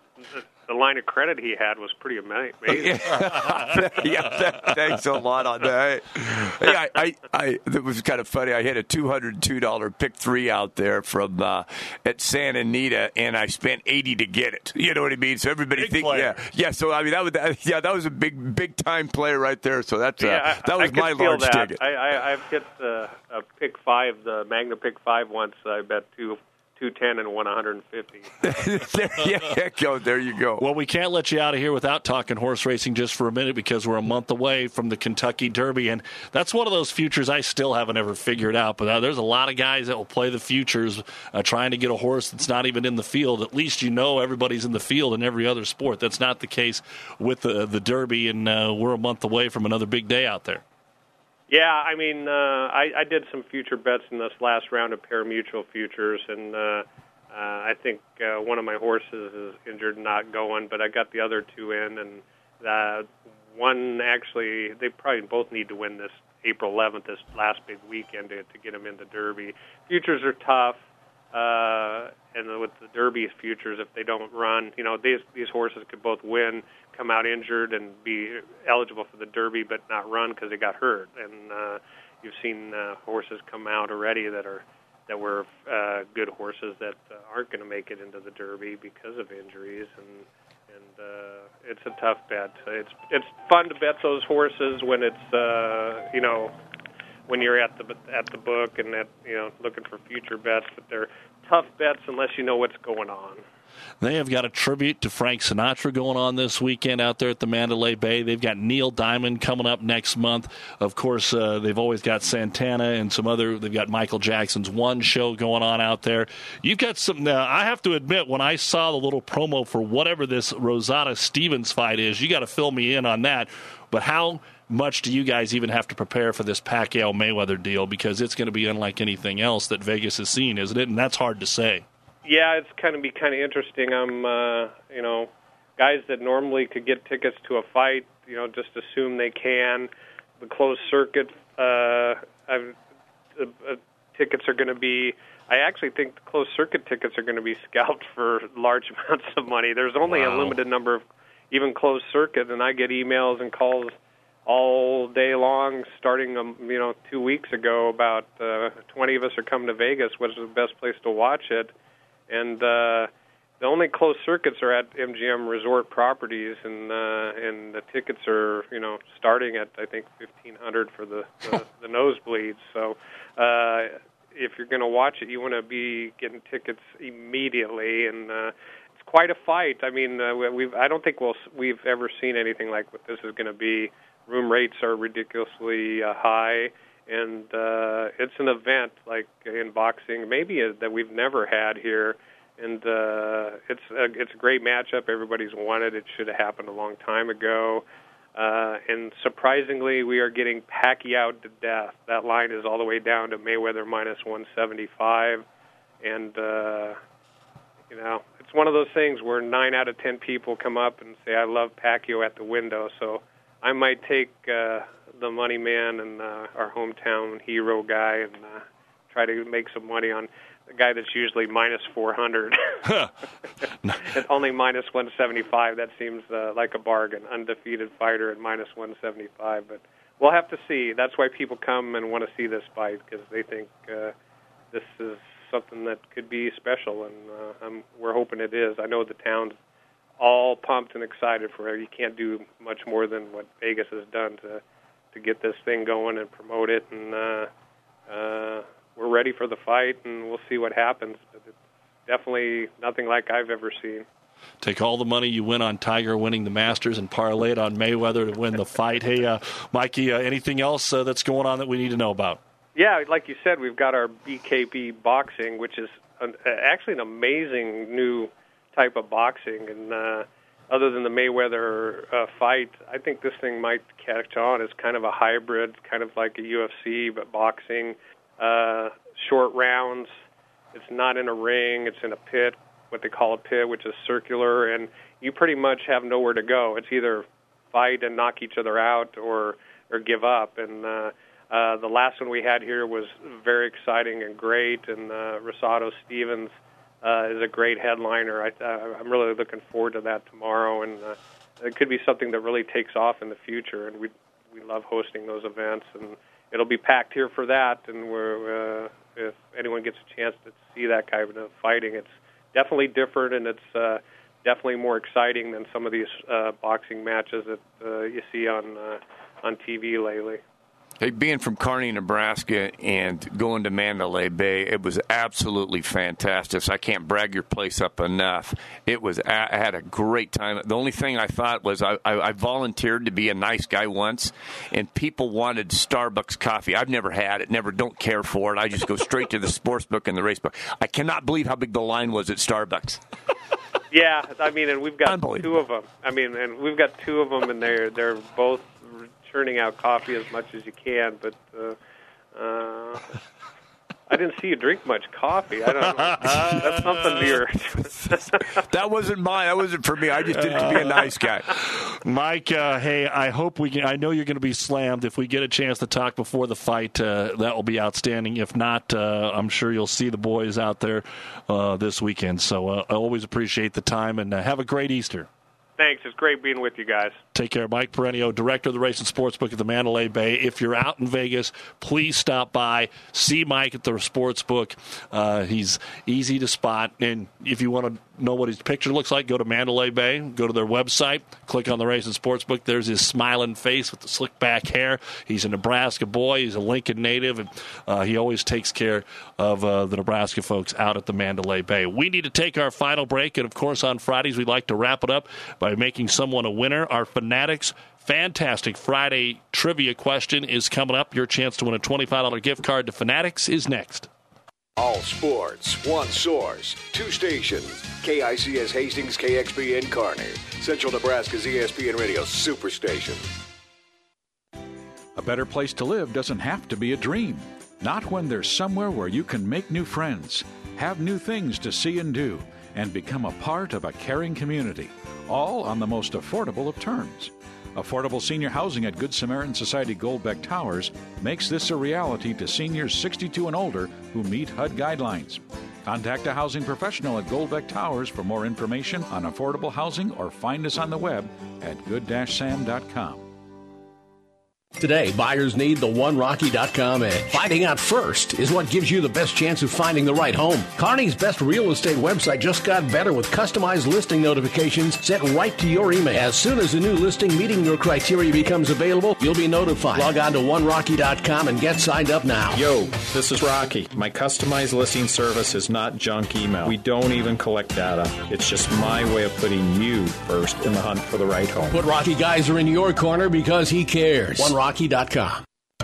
the line of credit he had was pretty amazing. yeah, that, thanks a lot on that. Hey, I, I, I, it was kind of funny. I had a two hundred two dollars pick three out there from uh, at Santa Anita, and I spent eighty to get it. You know what I mean? So everybody think, yeah, yeah. So I mean, that was that, yeah, that was a big, big time play right there. So that's uh, yeah, that was I, I my large that. ticket. I, I, I've hit uh, a pick five, the Magna pick five once. I bet two. two ten and won one hundred fifty. there, yeah, go, there you go. Well, we can't let you out of here without talking horse racing just for a minute because we're a month away from the Kentucky Derby, and that's one of those futures I still haven't ever figured out. But uh, there's a lot of guys that will play the futures uh, trying to get a horse that's not even in the field. At least you know everybody's in the field in every other sport. That's not the case with the, the Derby, and uh, we're a month away from another big day out there. Yeah, I mean, uh, I, I did some future bets in this last round of pari-mutuel futures, and uh, uh, I think uh, one of my horses is injured and not going, but I got the other two in, and uh, one actually, they probably both need to win this April eleventh, this last big weekend to, to get them in the Derby. Futures are tough, uh, and with the Derby futures, if they don't run, you know, these these horses could both win, come out injured, and be eligible for the Derby, but not run because they got hurt. And uh, you've seen uh, horses come out already that are that were uh, good horses that uh, aren't going to make it into the Derby because of injuries, and and uh, it's a tough bet. It's it's fun to bet those horses when it's uh, you know when you're at the at the book and at you know looking for future bets, but they're tough bets unless you know what's going on. They have got a tribute to Frank Sinatra going on this weekend out there at the Mandalay Bay. They've got Neil Diamond coming up next month. Of course, uh, they've always got Santana and some other. They've got Michael Jackson's One show going on out there. You've got some. Now, I have to admit, when I saw the little promo for whatever this Rosada Stevens fight is, you got to fill me in on that. But how much do you guys even have to prepare for this Pacquiao Mayweather deal? Because it's going to be unlike anything else that Vegas has seen, isn't it? And that's hard to say. Yeah, it's kind of be kind of interesting. I'm, uh, you know, guys that normally could get tickets to a fight, you know, just assume they can. The closed circuit uh, I've, uh, uh, tickets are going to be. I actually think the closed circuit tickets are going to be scalped for large amounts of money. There's only wow. a limited number of even closed circuit, and I get emails and calls all day long, starting um, you know two weeks ago. About uh, twenty of us are coming to Vegas. What's the best place to watch it? And uh, the only closed circuits are at M G M Resort Properties, and uh, and the tickets are you know starting at I think fifteen hundred for the the, the nosebleeds. So uh, if you're going to watch it, you want to be getting tickets immediately, and uh, it's quite a fight. I mean, uh, we've I don't think we'll we've ever seen anything like what this is going to be. Room rates are ridiculously uh, high. And uh, it's an event like in boxing, maybe a, that we've never had here. And uh, it's a, it's a great matchup. Everybody's wanted. It should have happened a long time ago. Uh, and surprisingly, we are getting Pacquiao to death. That line is all the way down to Mayweather minus one seventy-five. And, uh, you know, it's one of those things where nine out of ten people come up and say, I love Pacquiao at the window. So I might take uh, the money man and uh, our hometown hero guy and uh, try to make some money on a guy that's usually minus four hundred. It's only minus one seventy-five. That seems uh, like a bargain. Undefeated fighter at minus one seventy-five. But we'll have to see. That's why people come and want to see this fight, because they think uh, this is something that could be special, and uh, I'm, we're hoping it is. I know the town's all pumped and excited for it. You can't do much more than what Vegas has done to to get this thing going and promote it, and uh, uh, we're ready for the fight, and we'll see what happens. But it's definitely nothing like I've ever seen. Take all the money you win on Tiger winning the Masters and parlay it on Mayweather to win the fight. Hey, uh, Mikey, uh, anything else uh, that's going on that we need to know about? Yeah, like you said, we've got our B K B boxing, which is an, actually an amazing new type of boxing, and uh, other than the Mayweather uh, fight, I think this thing might catch on as kind of a hybrid, kind of like a U F C, but boxing, uh, short rounds. It's not in a ring, it's in a pit, what they call a pit, which is circular, and you pretty much have nowhere to go. It's either fight and knock each other out or, or give up, and uh, uh, the last one we had here was very exciting and great, and uh, Rosado Stevens Uh, is a great headliner. I, uh, I'm really looking forward to that tomorrow, and uh, it could be something that really takes off in the future. And we we love hosting those events, and it'll be packed here for that. And we're, uh, if anyone gets a chance to see that kind of fighting, it's definitely different, and it's uh, definitely more exciting than some of these uh, boxing matches that uh, you see on uh, on T V lately. Hey, being from Kearney, Nebraska, and going to Mandalay Bay, it was absolutely fantastic. So I can't brag your place up enough. It was. I had a great time. The only thing I thought was I, I, I volunteered to be a nice guy once, and people wanted Starbucks coffee. I've never had it. Never. Don't care for it. I just go straight to the sports book and the race book. I cannot believe how big the line was at Starbucks. Yeah, I mean, and we've got two of them. I mean, and we've got two of them, and they're they're both churning out coffee as much as you can, but uh, uh, I didn't see you drink much coffee. I don't know. That's something to your... That wasn't mine. That wasn't for me. I just did it to be a nice guy. Mike, uh, hey, I hope we can. I know you're going to be slammed. If we get a chance to talk before the fight, uh, that will be outstanding. If not, uh, I'm sure you'll see the boys out there uh, this weekend. So uh, I always appreciate the time, and uh, have a great Easter. Thanks. It's great being with you guys. Take care. Mike Perenio, director of the Race and Sportsbook at the Mandalay Bay. If you're out in Vegas, please stop by. See Mike at the Sportsbook. Uh, he's easy to spot. And if you want to know what his picture looks like, go to Mandalay Bay. Go to their website. Click on the Race and Sportsbook. There's his smiling face with the slick back hair. He's a Nebraska boy. He's a Lincoln native. And uh, he always takes care of uh, the Nebraska folks out at the Mandalay Bay. We need to take our final break. And, of course, on Fridays, we like to wrap it up by making someone a winner. Our Fanatics Fantastic Friday trivia question is coming up. Your chance to win a twenty-five dollars gift card to Fanatics is next. All sports, one source, two stations. K I C S Hastings, K X P N Kearney. Central Nebraska's E S P N Radio Superstation. A better place to live doesn't have to be a dream. Not when there's somewhere where you can make new friends, have new things to see and do, and become a part of a caring community, all on the most affordable of terms. Affordable senior housing at Good Samaritan Society Goldbeck Towers makes this a reality to seniors sixty-two and older who meet H U D guidelines. Contact a housing professional at Goldbeck Towers for more information on affordable housing or find us on the web at good dash sam dot com. Today, buyers need the one rocky dot com edge. Finding out first is what gives you the best chance of finding the right home. Kearney's best real estate website just got better with customized listing notifications sent right to your email. As soon as a new listing meeting your criteria becomes available, you'll be notified. Log on to one rocky dot com and get signed up now. Yo, this is Rocky. My customized listing service is not junk email. We don't even collect data. It's just my way of putting you first in the hunt for the right home. Put Rocky Geyser in your corner because he cares. one rocky dot com.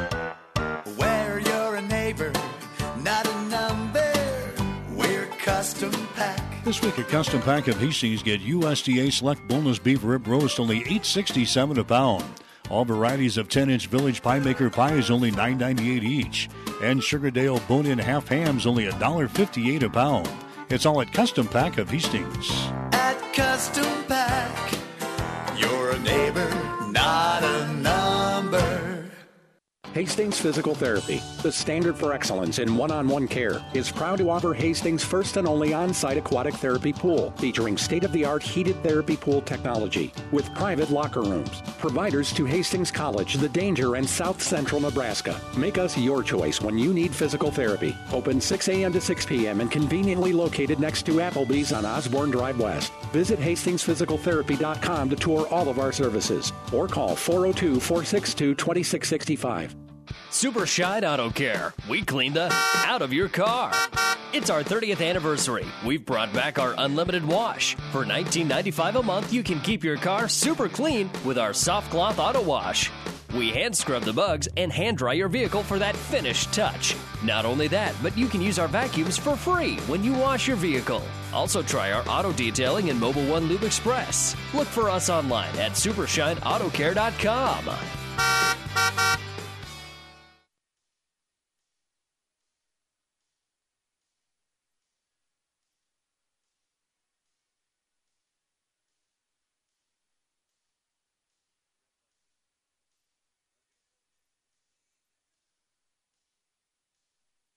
Where you're a neighbor, not a number. We're Custom Pack. This week at Custom Pack of Hastings, get U S D A Select Boneless Beef Rib Roast only eight dollars and sixty-seven cents a pound. All varieties of ten-inch Village Pie Maker pie is only nine dollars and ninety-eight cents each. And Sugardale Bone-In Half Hams only one dollar and fifty-eight cents a pound. It's all at Custom Pack of Hastings. At Custom Pack, you're a neighbor, not a number. Hastings Physical Therapy, the standard for excellence in one-on-one care, is proud to offer Hastings' first and only on-site aquatic therapy pool, featuring state-of-the-art heated therapy pool technology with private locker rooms. Providers to Hastings College, The Danger, and South Central Nebraska. Make us your choice when you need physical therapy. Open six a.m. to six p.m. and conveniently located next to Applebee's on Osborne Drive West. Visit hastings physical therapy dot com to tour all of our services or call four oh two, four six two, two six six five. Super Shine Auto Care. We clean the out of your car. It's our thirtieth anniversary. We've brought back our unlimited wash. For nineteen ninety-five dollars a month, you can keep your car super clean with our soft cloth auto wash. We hand scrub the bugs and hand dry your vehicle for that finished touch. Not only that, but you can use our vacuums for free when you wash your vehicle. Also try our auto detailing and Mobile One Lube Express. Look for us online at super shine auto care dot com.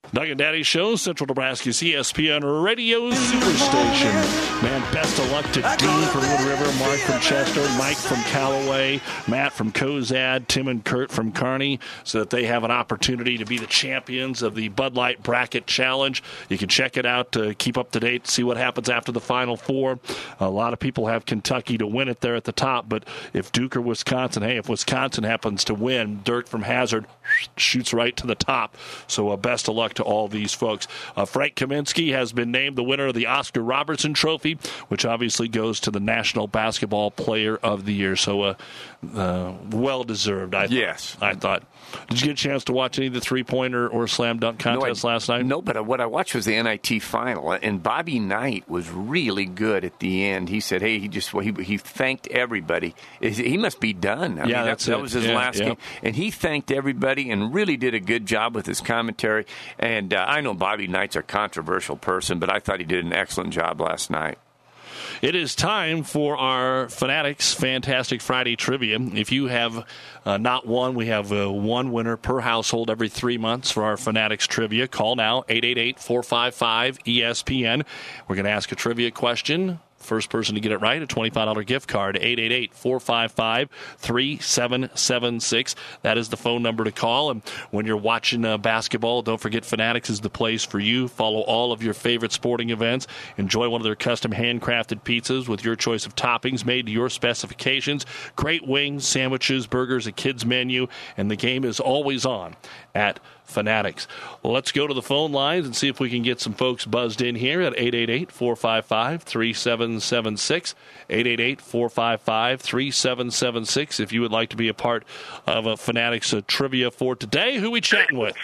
Doug and Daddy Show, Central Nebraska's E S P N Radio Superstation. Man, best of luck to Dean from Wood River, Mark from Chester, Mike from Callaway, Matt from Cozad, Tim and Kurt from Kearney, so that they have an opportunity to be the champions of the Bud Light Bracket Challenge. You can check it out to keep up to date, see what happens after the Final Four. A lot of people have Kentucky to win it there at the top, but if Duke or Wisconsin, hey, if Wisconsin happens to win, Dirk from Hazard shoots right to the top. So uh, best of luck to all these folks. Uh, Frank Kaminsky has been named the winner of the Oscar Robertson Trophy, which obviously goes to the National Basketball Player of the Year. So uh, uh, well-deserved, I Yes. thought. I thought. Did you get a chance to watch any of the three-pointer or slam dunk contests no, I, last night? No, but what I watched was the N I T final, and Bobby Knight was really good at the end. He said, hey, he just well, he, he thanked everybody. He must be done. I yeah, mean, that's that, it. that was his yeah, last yeah. game. And he thanked everybody and really did a good job with his commentary. And uh, I know Bobby Knight's a controversial person, but I thought he did an excellent job last night. It is time for our Fanatics Fantastic Friday Trivia. If you have uh, not one, we have uh, one winner per household every three months for our Fanatics Trivia. Call now, eight eight eight, four five five, E S P N. We're going to ask a trivia question. First person to get it right, a twenty-five dollars gift card, eight eight eight, four five five, three seven seven six. That is the phone number to call. And when you're watching uh, basketball, don't forget Fanatics is the place for you. Follow all of your favorite sporting events. Enjoy one of their custom handcrafted pizzas with your choice of toppings made to your specifications. Great wings, sandwiches, burgers, a kids menu, and the game is always on at Fanatics. Well, let's go to the phone lines and see if we can get some folks buzzed in here at eight eight eight, four five five, three seven seven six. eight eight eight, four five five, three seven seven six. If you would like to be a part of a Fanatics uh, trivia for today, who we chatting with?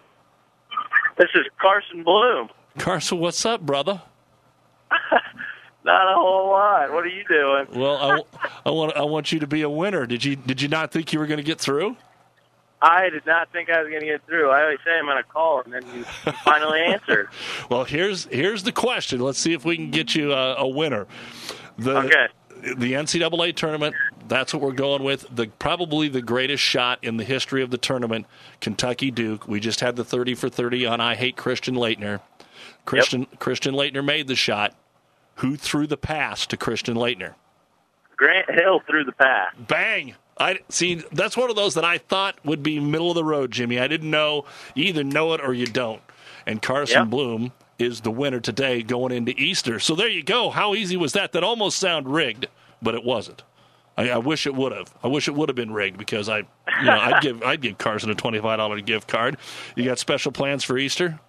This is Carson Bloom. Carson, what's up, brother? Not a whole lot. What are you doing? Well, I, I want I want you to be a winner. Did you did you not think you were going to get through? I did not think I was going to get through. I always say I'm going to call, and then you finally answered. Well, here's here's the question. Let's see if we can get you a, a winner. The, okay. The N C double A tournament, that's what we're going with. The probably the greatest shot in the history of the tournament, Kentucky Duke. We just had the thirty for thirty on I Hate Christian Laettner. Christian yep. Christian Laettner made the shot. Who threw the pass to Christian Laettner? Grant Hill threw the pass. Bang! I see. That's one of those that I thought would be middle of the road, Jimmy. I didn't know. You either know it or you don't. And Carson yep. Bloom is the winner today going into Easter. So there you go. How easy was that? That almost sounded rigged, but it wasn't. I, I wish it would have. I wish it would have been rigged because I, you know, I'd give I'd give Carson a twenty-five dollars gift card. You got special plans for Easter?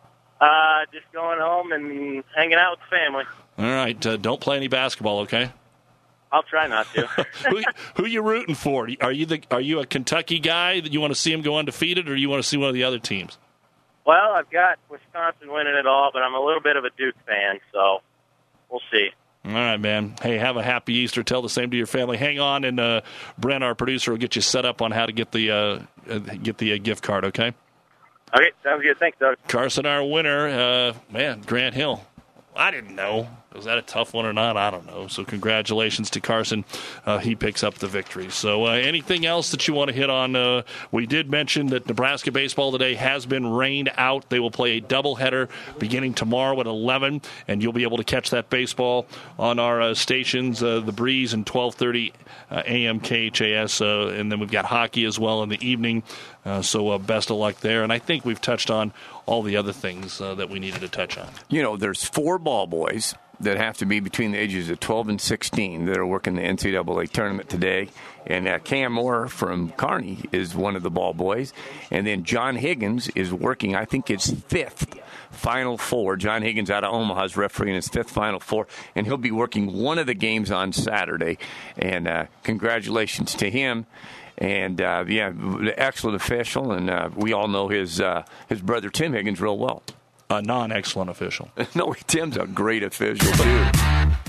Uh, just going home and hanging out with the family. All right. Uh, don't play any basketball, okay? I'll try not to. who who you rooting for? Are you the are you a Kentucky guy that you want to see them go undefeated, or do you want to see one of the other teams? Well, I've got Wisconsin winning it all, but I'm a little bit of a Duke fan, so we'll see. All right, man. Hey, have a happy Easter. Tell the same to your family. Hang on, and uh, Brent, our producer, will get you set up on how to get the uh, get the uh, gift card. Okay. Okay, sounds good. Thanks, Doug. Carson, our winner. Uh, man, Grant Hill. I didn't know. Was that a tough one or not? I don't know. So congratulations to Carson. Uh, he picks up the victory. So uh, anything else that you want to hit on? Uh, we did mention that Nebraska baseball today has been rained out. They will play a doubleheader beginning tomorrow at eleven, and you'll be able to catch that baseball on our uh, stations, uh, The Breeze and twelve thirty uh, A M K H A S. Uh, and then we've got hockey as well in the evening. Uh, so uh, best of luck there. And I think we've touched on all the other things uh, that we needed to touch on. You know, there's four ball boys that have to be between the ages of twelve and sixteen that are working the N C double A tournament today. And uh, Cam Moore from Kearney is one of the ball boys. And then John Higgins is working, I think it's fifth Final Four. John Higgins out of Omaha is refereeing his fifth Final Four. And he'll be working one of the games on Saturday. And uh, congratulations to him. And, uh, yeah, excellent official, and uh, we all know his uh, his brother Tim Higgins real well. A non-excellent official. No, Tim's a great official, too.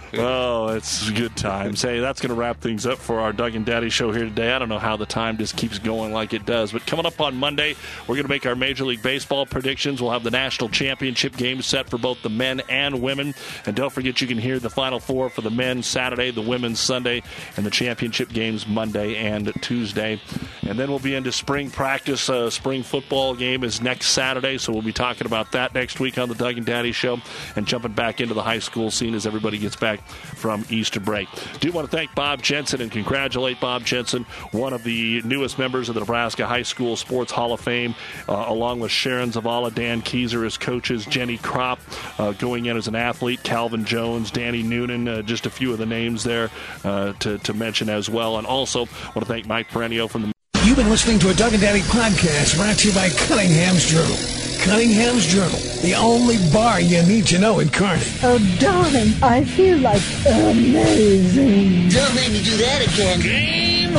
Oh, it's good times. Hey, that's going to wrap things up for our Doug and Daddy show here today. I don't know how the time just keeps going like it does. But coming up on Monday, we're going to make our Major League Baseball predictions. We'll have the national championship game set for both the men and women. And don't forget, you can hear the Final Four for the men Saturday, the women's Sunday, and the championship games Monday and Tuesday. And then we'll be into spring practice. Uh, spring football game is next Saturday, so we'll be talking about that next week on the Doug and Daddy show, and jumping back into the high school scene as everybody gets back from Easter break. Do want to thank Bob Jensen and congratulate Bob Jensen, one of the newest members of the Nebraska High School Sports Hall of Fame, uh, along with Sharon Zavala, Dan Keyser as coaches, Jenny Kropp uh, going in as an athlete, Calvin Jones, Danny Noonan, uh, just a few of the names there uh, to, to mention as well. And also want to thank Mike Perenio from the... You've been listening to a Doug and Daddy podcast brought to you by Cunningham's Journal. Cunningham's Journal, the only bar you need to know in Kearney. Oh, darling, I feel like amazing. Don't make me do that again. Game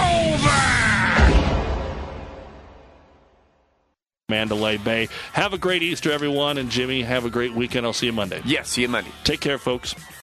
over! Mandalay Bay. Have a great Easter, everyone. And Jimmy, have a great weekend. I'll see you Monday. Yes, see you Monday. Take care, folks.